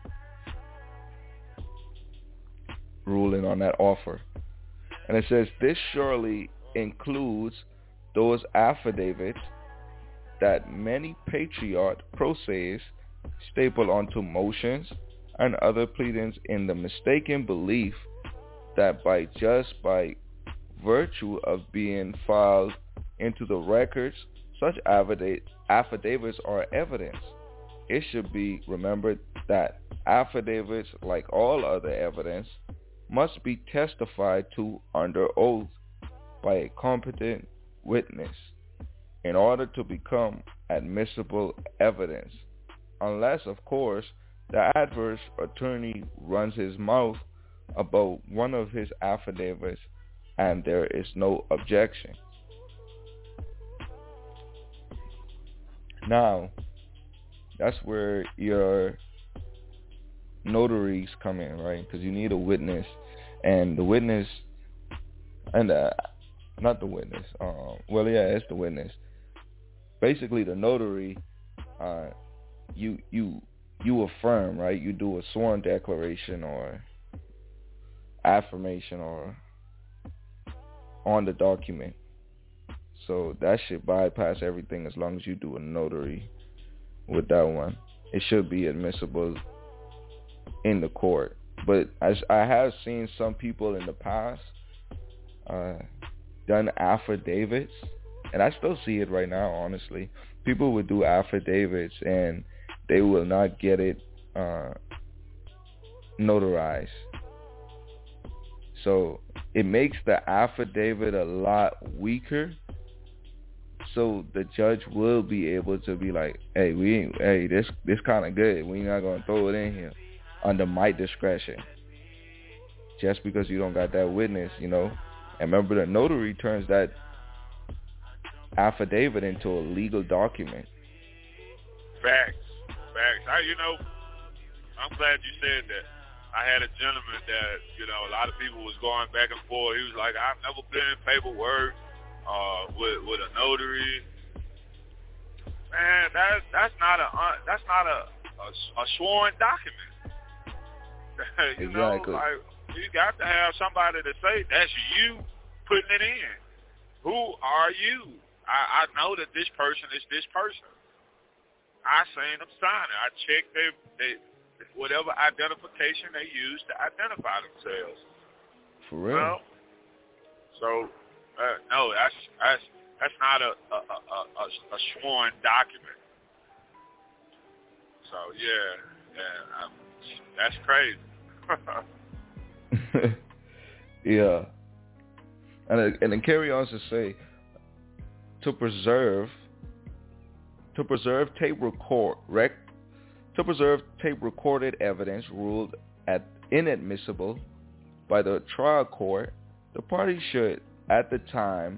ruling on that offer. And it says this surely includes those affidavits that many patriot pro ses staple onto motions and other pleadings in the mistaken belief that by just by virtue of being filed into the records, such affidavits are evidence. It should be remembered that affidavits, like all other evidence, must be testified to under oath by a competent witness in order to become admissible evidence, unless, of course, the adverse attorney runs his mouth about one of his affidavits and there is no objection. Now, that's where your notaries come in, right? Because you need a witness, and the witness, and uh, not the witness, um, well, yeah, it's the witness. Basically, the notary, uh, you you you affirm, right? You do a sworn declaration or affirmation or on the document. So that should bypass everything as long as you do a notary with that one. It should be admissible in the court. But as I have seen some people in the past uh, done affidavits, and I still see it right now, honestly. People would do affidavits and they will not get it uh, notarized. So it makes the affidavit a lot weaker. So the judge will be able to be like, hey, we ain't, hey, this this kind of good. We not gonna throw it in here under my discretion. Just because you don't got that witness, you know. And remember, the notary turns that affidavit into a legal document. Facts, facts. I, you know, I'm glad you said that. I had a gentleman that, you know, a lot of people was going back and forth. He was like, I've never been in paperwork uh, with with a notary. Man, that's that's not a that's not a a, a sworn document. you Exactly. know, like you got to have somebody to say that's you putting it in. Who are you? I, I know that this person is this person. I seen them sign it. I checked their they. whatever identification they use to identify themselves. For real. Well, so uh, no, that's that's that's not a a, a a a sworn document. So yeah, yeah, I'm, that's crazy. Yeah, and and then carry on to say to preserve to preserve tape record rec. To preserve tape recorded evidence ruled at inadmissible by the trial court, the party should, at the time,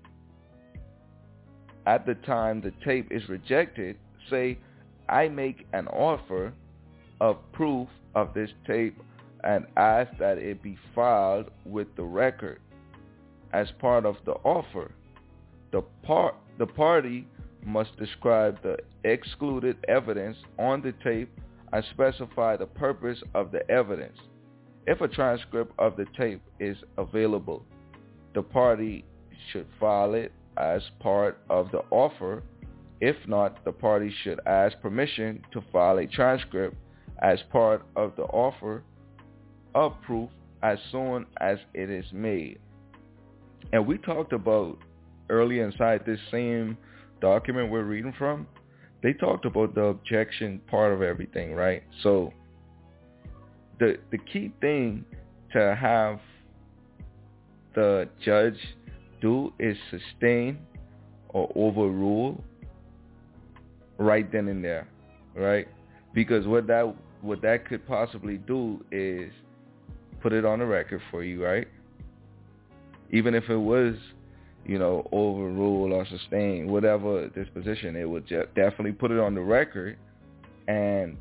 at the time the tape is rejected, say, I make an offer of proof of this tape and ask that it be filed with the record. As part of the offer, the part the party must describe the excluded evidence on the tape and specify the purpose of the evidence. If a transcript of the tape is available, the party should file it as part of the offer. If not, the party should ask permission to file a transcript as part of the offer of proof as soon as it is made. And we talked about earlier inside this same document we're reading from, they talked about the objection part of everything, right? So the the key thing to have the judge do is sustain or overrule right then and there, right? Because what that what that could possibly do is put it on the record for you, right? Even if it was, you know, overrule or sustain, whatever disposition, it would je- definitely put it on the record, and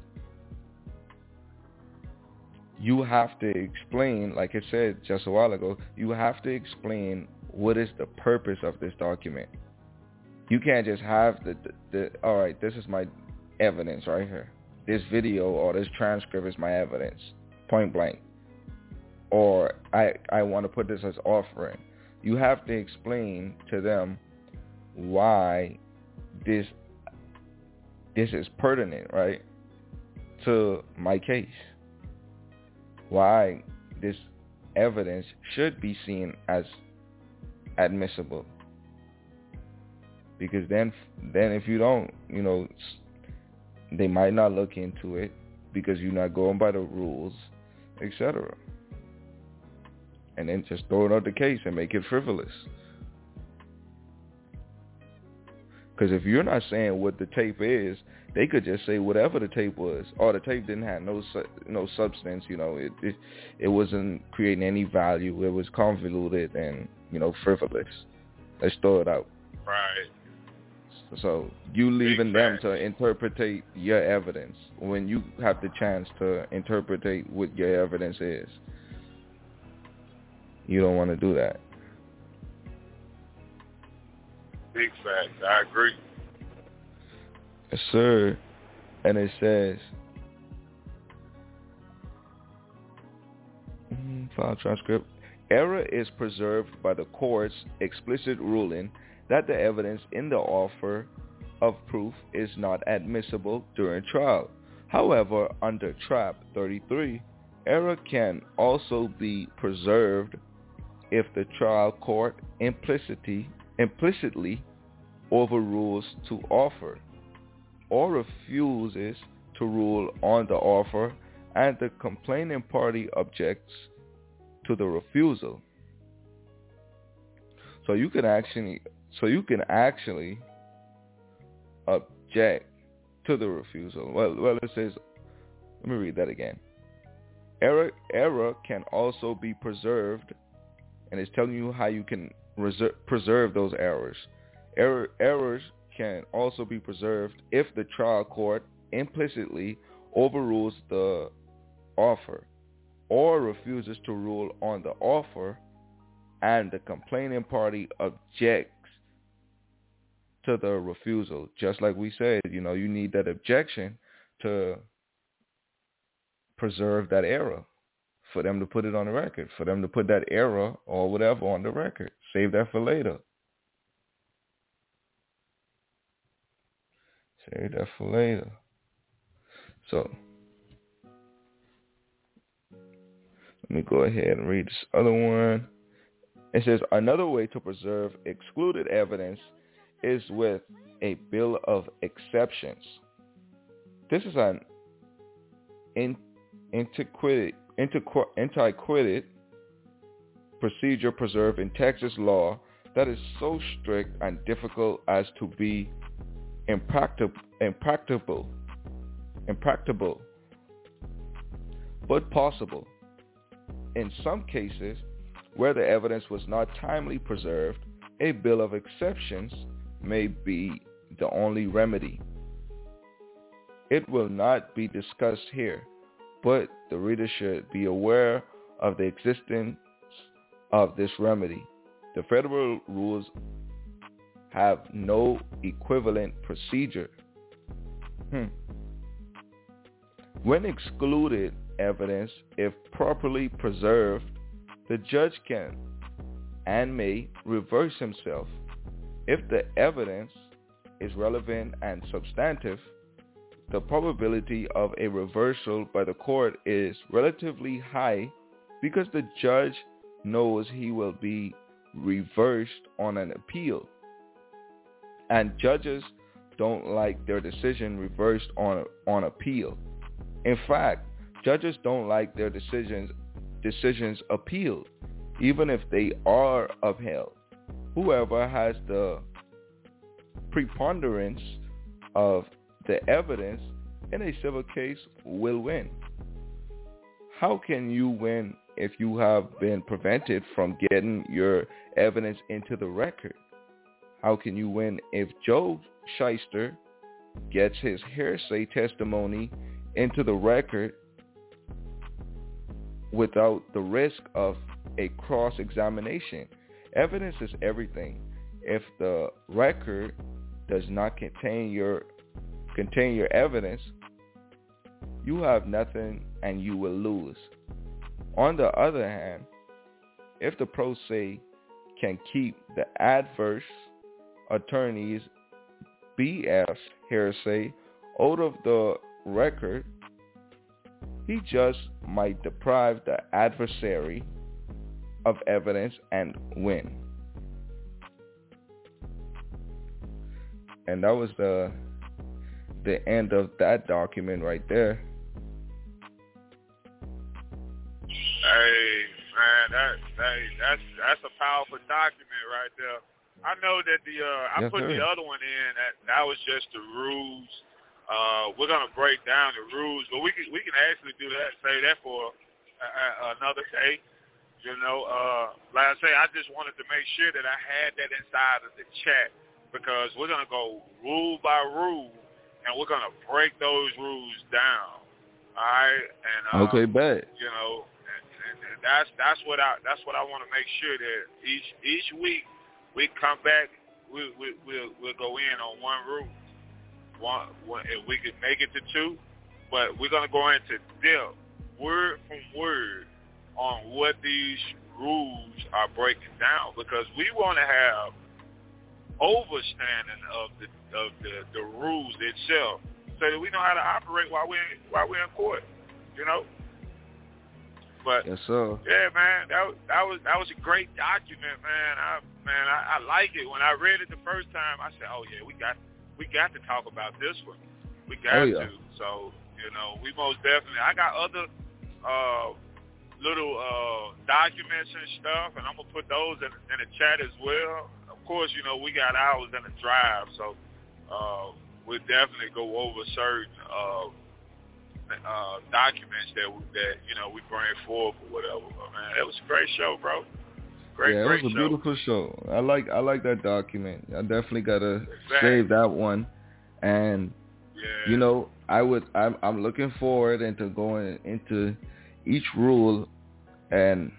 you have to explain, like I said just a while ago, you have to explain what is the purpose of this document. You can't just have the, the, the all right, this is my evidence right here. This video or this transcript is my evidence, point blank. Or I I want to put this as offering. You have to explain to them why this this is pertinent, right, to my case. Why this evidence should be seen as admissible. Because then then if you don't, you know, they might not look into it because you're not going by the rules, et cetera. And then just throw it out the case and make it frivolous. Because if you're not saying what the tape is, they could just say whatever the tape was. Or the tape didn't have no su- no substance, you know, it, it it wasn't creating any value. It was convoluted and, you know, frivolous. Let's throw it out. Right. So you leaving them to interpretate your evidence when you have the chance to interpretate what your evidence is. You don't want to do that. Big facts. I agree. Yes, sir. And it says, file transcript, error is preserved by the court's explicit ruling that the evidence in the offer of proof is not admissible during trial. However, under Trap thirty-three, error can also be preserved if the trial court implicitly, implicitly overrules to offer or refuses to rule on the offer and the complaining party objects to the refusal. So you can actually so you can actually object to the refusal. Well, well it says, let me read that again. Error error can also be preserved, and it's telling you how you can reserve, preserve those errors. Error, errors can also be preserved if the trial court implicitly overrules the offer or refuses to rule on the offer and the complaining party objects to the refusal. Just like we said, you know, you need that objection to preserve that error, for them to put it on the record, for them to put that error or whatever on the record. Save that for later. Save that for later. So, let me go ahead and read this other one. It says, another way to preserve excluded evidence is with a bill of exceptions. This is an in, antiquated antiquated procedure preserved in Texas law that is so strict and difficult as to be impracticable, impracticable, impracticable, but possible. In some cases, where the evidence was not timely preserved, a bill of exceptions may be the only remedy. It will not be discussed here, but the reader should be aware of the existence of this remedy. The federal rules have no equivalent procedure. Hmm. When excluded evidence, if properly preserved, the judge can and may reverse himself. If the evidence is relevant and substantive, the probability of a reversal by the court is relatively high because the judge knows he will be reversed on an appeal. And judges don't like their decision reversed on on appeal. In fact, judges don't like their decisions decisions appealed, even if they are upheld. Whoever has the preponderance of the evidence in a civil case will win. How can you win if you have been prevented from getting your evidence into the record? How can you win if Joe Shyster gets his hearsay testimony into the record without the risk of a cross-examination? Evidence is everything. If the record does not contain your contain your evidence, you have nothing and you will lose. On the other hand, if the pro se can keep the adverse attorney's B S hearsay out of the record, he just might deprive the adversary of evidence and win. And that was the the end of that document right there. Hey, man, that, that that's that's a powerful document right there. I know that the uh, I yes, put sir. the other one in. That that was just the rules. Uh, we're gonna break down the rules, but we can we can actually do that. Say that for uh, another day. You know, uh, like I say, I just wanted to make sure that I had that inside of the chat, because we're gonna go rule by rule, and we're gonna break those rules down. All right, and um, okay, bet. You know, and, and, and that's that's what I that's what I want to make sure that each each week we come back, we we we'll, we'll go in on one rule. One, one, if we can make it to two, but we're gonna go into depth, word from word, on what these rules are breaking down, because we want to have overstanding of the of the, the rules itself, so that we know how to operate while we're while we're in court, you know. But yes, sir. Yeah, man, that that was that was a great document, man. I man, I, I like it. When I read it the first time, I said, oh yeah, we got we got to talk about this one. We got oh, yeah. to. So you know, we most definitely. I got other. Uh, little uh, documents and stuff, and I'm going to put those in, in the chat as well. Of course, you know, we got ours in the drive, so uh, we'll definitely go over certain uh, uh, documents that, that, you know, we bring forth or whatever. But, man, it was a great show, bro. Great, yeah, it great was a show. beautiful show. I like I like that document. I definitely got to exactly. save that one. And, yeah. you know, I would, I'm, I'm looking forward into going into each rule and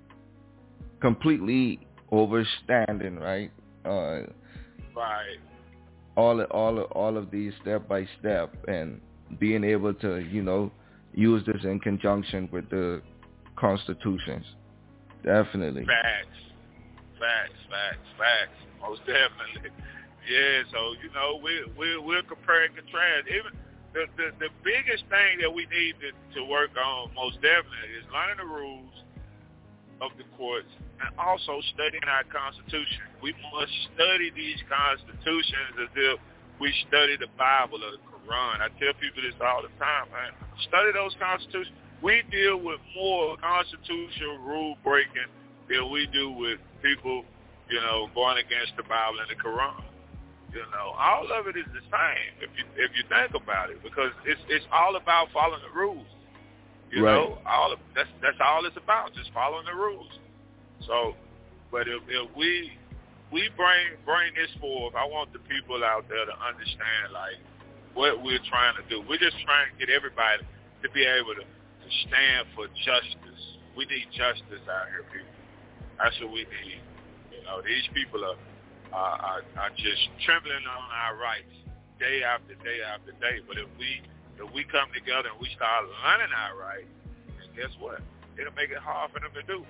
completely overstanding, right? Uh, right. All all all of these step by step, and being able to, you know, use this in conjunction with the constitutions. Definitely. Facts, facts, facts, facts. Most definitely. Yeah. So you know, we we we'll compare and contrast. Even The, the the biggest thing that we need to, to work on, most definitely, is learning the rules of the courts and also studying our Constitution. We must study these constitutions as if we study the Bible or the Quran. I tell people this all the time, man. Study those constitutions. We deal with more constitutional rule breaking than we do with people, you know, going against the Bible and the Quran. You know, all of it is the same if you if you think about it, because it's it's all about following the rules. You right. know, all of, that's that's all it's about, just following the rules. So, but if, if we we bring bring this forth, I want the people out there to understand like what we're trying to do. We're just trying to get everybody to be able to, to stand for justice. We need justice out here, people. That's what we need. You know, these people are. Uh, are, are just trembling on our rights day after day after day. But if we if we come together and we start learning our rights, then guess what? It'll make it hard for them to do.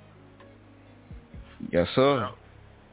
Yes, sir. You know?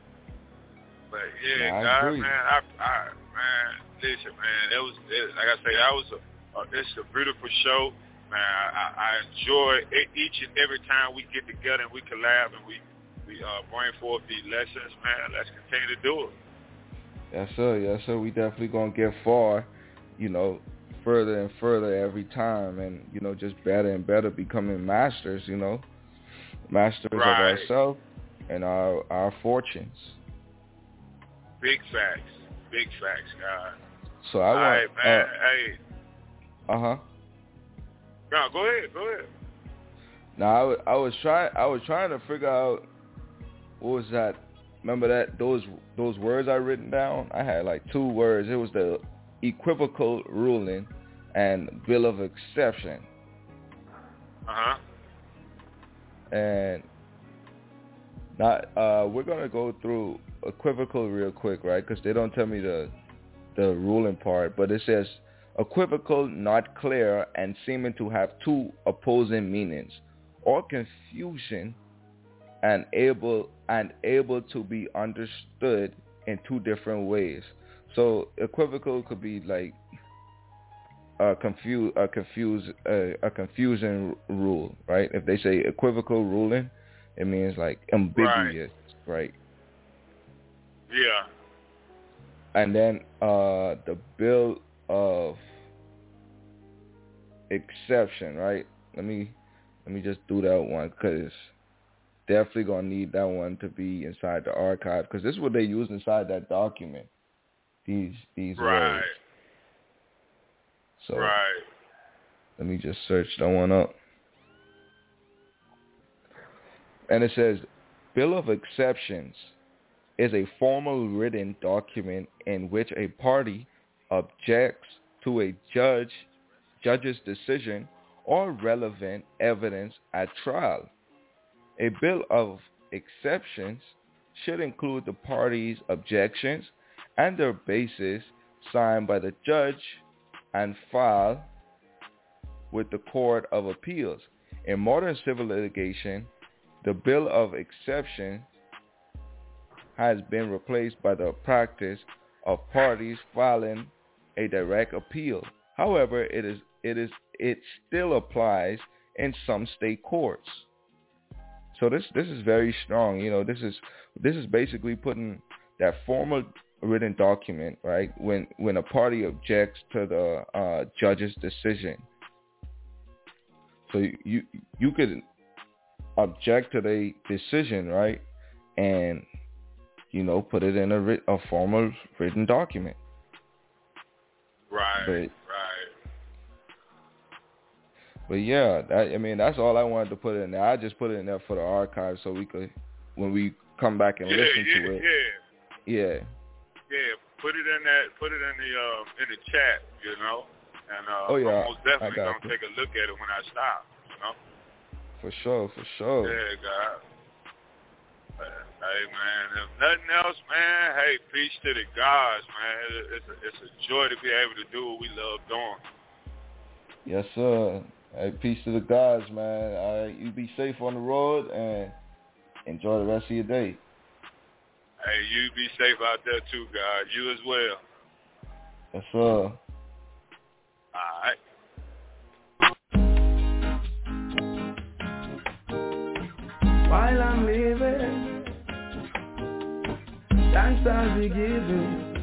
But yeah, yeah God, agree. man, I, I, man, listen, man, it was it, like I say, that was a, a it's a beautiful show, man, I, I enjoy it each and every time we get together and we collab and we, we uh, bring forth these lessons, man. Let's continue to do it. Yes, sir. Yes, sir. We definitely going to get far, you know, further and further every time, and, you know, just better and better, becoming masters, you know, masters right. of ourselves and our, our fortunes. Big facts. Big facts, God. So I All want, right, man. Uh, hey. Uh-huh. No, go ahead. Go ahead. Now, I, w- I was trying, I was trying to figure out, what was that? Remember that, those, those words I written down? I had like two words. It was the equivocal ruling and bill of exception. Uh-huh. And not, uh, we're going to go through equivocal real quick, right? Because they don't tell me the the ruling part, but it says equivocal, not clear, and seeming to have two opposing meanings, or confusion, and able and able to be understood in two different ways. So equivocal could be like a confuse a confuse a, a confusion rule, right? If they say equivocal ruling, it means like ambiguous, right? right? Yeah. And then uh, the bill of exception, right? Let me let me just do that one, because definitely gonna need that one to be inside the archive, because this is what they use inside that document. These these right. words. So right. let me just search that one up. And it says, Bill of Exceptions is a formal written document in which a party objects to a judge, judge's decision or relevant evidence at trial. A bill of exceptions should include the party's objections and their basis, signed by the judge and filed with the Court of Appeals. In modern civil litigation, the bill of exception has been replaced by the practice of parties filing a direct appeal. However, it is it is it still applies in some state courts. So this this is very strong. You know, this is this is basically putting that formal written document, right? When when a party objects to the uh, judge's decision. So you you could object to the decision, right? And you know, put it in a, writ- a formal written document. Right, but, right. But yeah, that, I mean, that's all I wanted to put in there. I just put it in there for the archive so we could, when we come back and yeah, listen yeah, to it. Yeah, yeah. Yeah, put it in that, put it in the uh, in the chat, you know. And uh, oh, yeah, I'm most definitely gonna you. take a look at it when I stop, you know. For sure, for sure. Yeah, God. Hey, man, if nothing else, man, hey, peace to the gods, man. It's a, it's a joy to be able to do what we love doing. Yes, sir. Hey, peace to the gods, man. All right, you be safe on the road and enjoy the rest of your day. Hey, you be safe out there too, God. You as well. Yes, sir. All right. While I'm living, thanks I'll be giving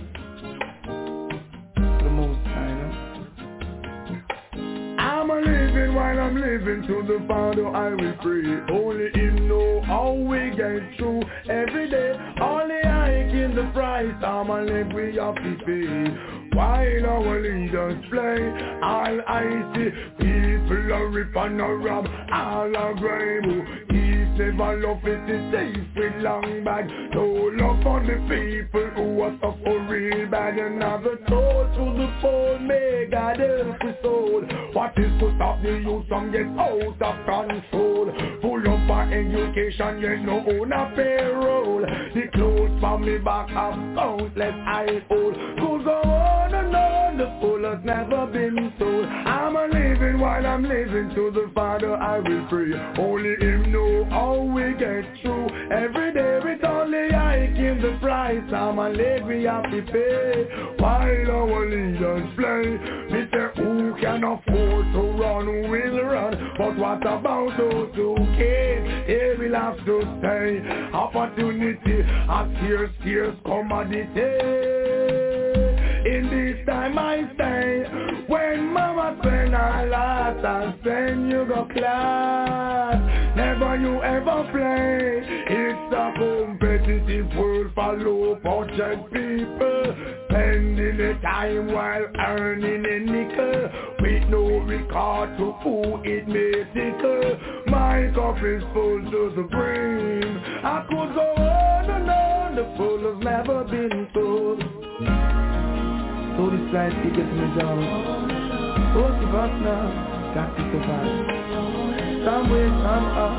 the most high. I'm a living while I'm living, to the Father I will pray. Only Him know how we get through every day. Only I give the price, I'm a live we have to pay. While our leaders play, all I see, people are rip and a rob, all are grime. Never love it is safe with long bag. No love for the people who are suffering bad. Another soul to the phone, may God help his soul. What is to stop the youth from get out of control? Full up for education, yet no own a payroll. The clothes from me back have countless I hold. Could go on and on, the fool has never been told. I'm a living while I'm living, to the Father I will pray. Only Him know how we get through every day. With only I give the price. price, I'm a leg we have to pay. While our leaders play, me say who can afford to run will run, but what about those who can't? They will have to stay. Opportunity, a scarce, scarce commodity. In this time I stay. When mama spend her last, I send you go class. Never you ever play. It's a competitive world for low budget people, spending the time while earning a nickel, with no regard to who it may tickle. My cup is full to the brim. I could go on and on, the full has never been full. So this life he gets me down. Both of us now got to survive. Some way, somehow.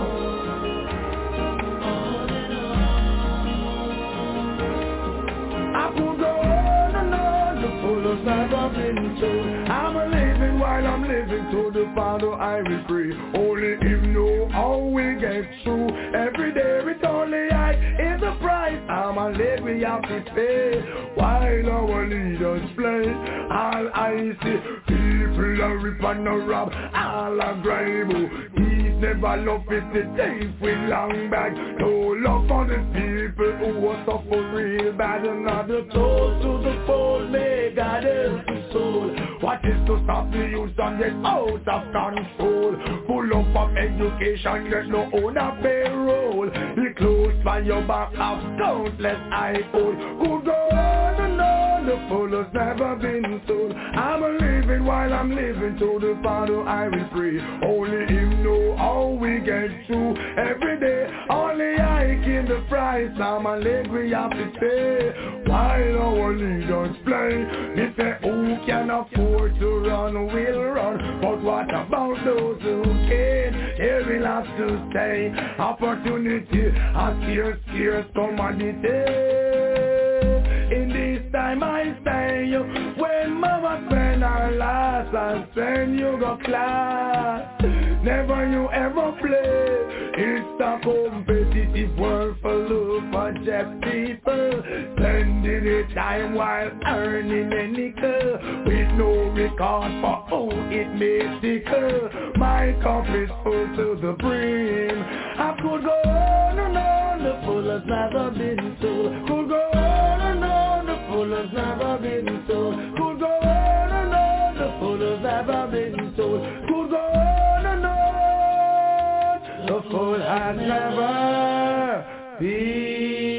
I could go on and on, the full has never been told. I'm a living while I'm living, to the Father I will pray. Only Him know how we get through. Every day it's only I is the price. I'm a leg we have to pay. While our leaders play, all I see people are rip and a rob, all are grimy. He's never love fifty days with long back. No love for the people who are suffering real bad. Another toast to the fold, may God help the soul. What is to stop the youth and get out of control? Full up of education, get no owner payroll. The clothes by your back have countless eye hole. Could go on and on, the full has never been sold. I'm a living while I'm living, to the Father I will pray. Only Him know how we get through. Every day, only I give the price. I'm a leg we have to pay. While our leaders play, they say who can afford to run will run, but what about those who can't? They will have to stay. Opportunity, a scarce, scarce commodity. In this time I stay. When mama spend her last, I send you go class. Never you ever play. It's a competitive world full of budget people, spending the time while earning a nickel, with no regard for who it may tickle. My cup is full to the brim. I could go on and on, the full has never been sold. Could go on and on, the full has never been sold. Could go on and on, the full has never been sold. Could go on and on, the full has never been.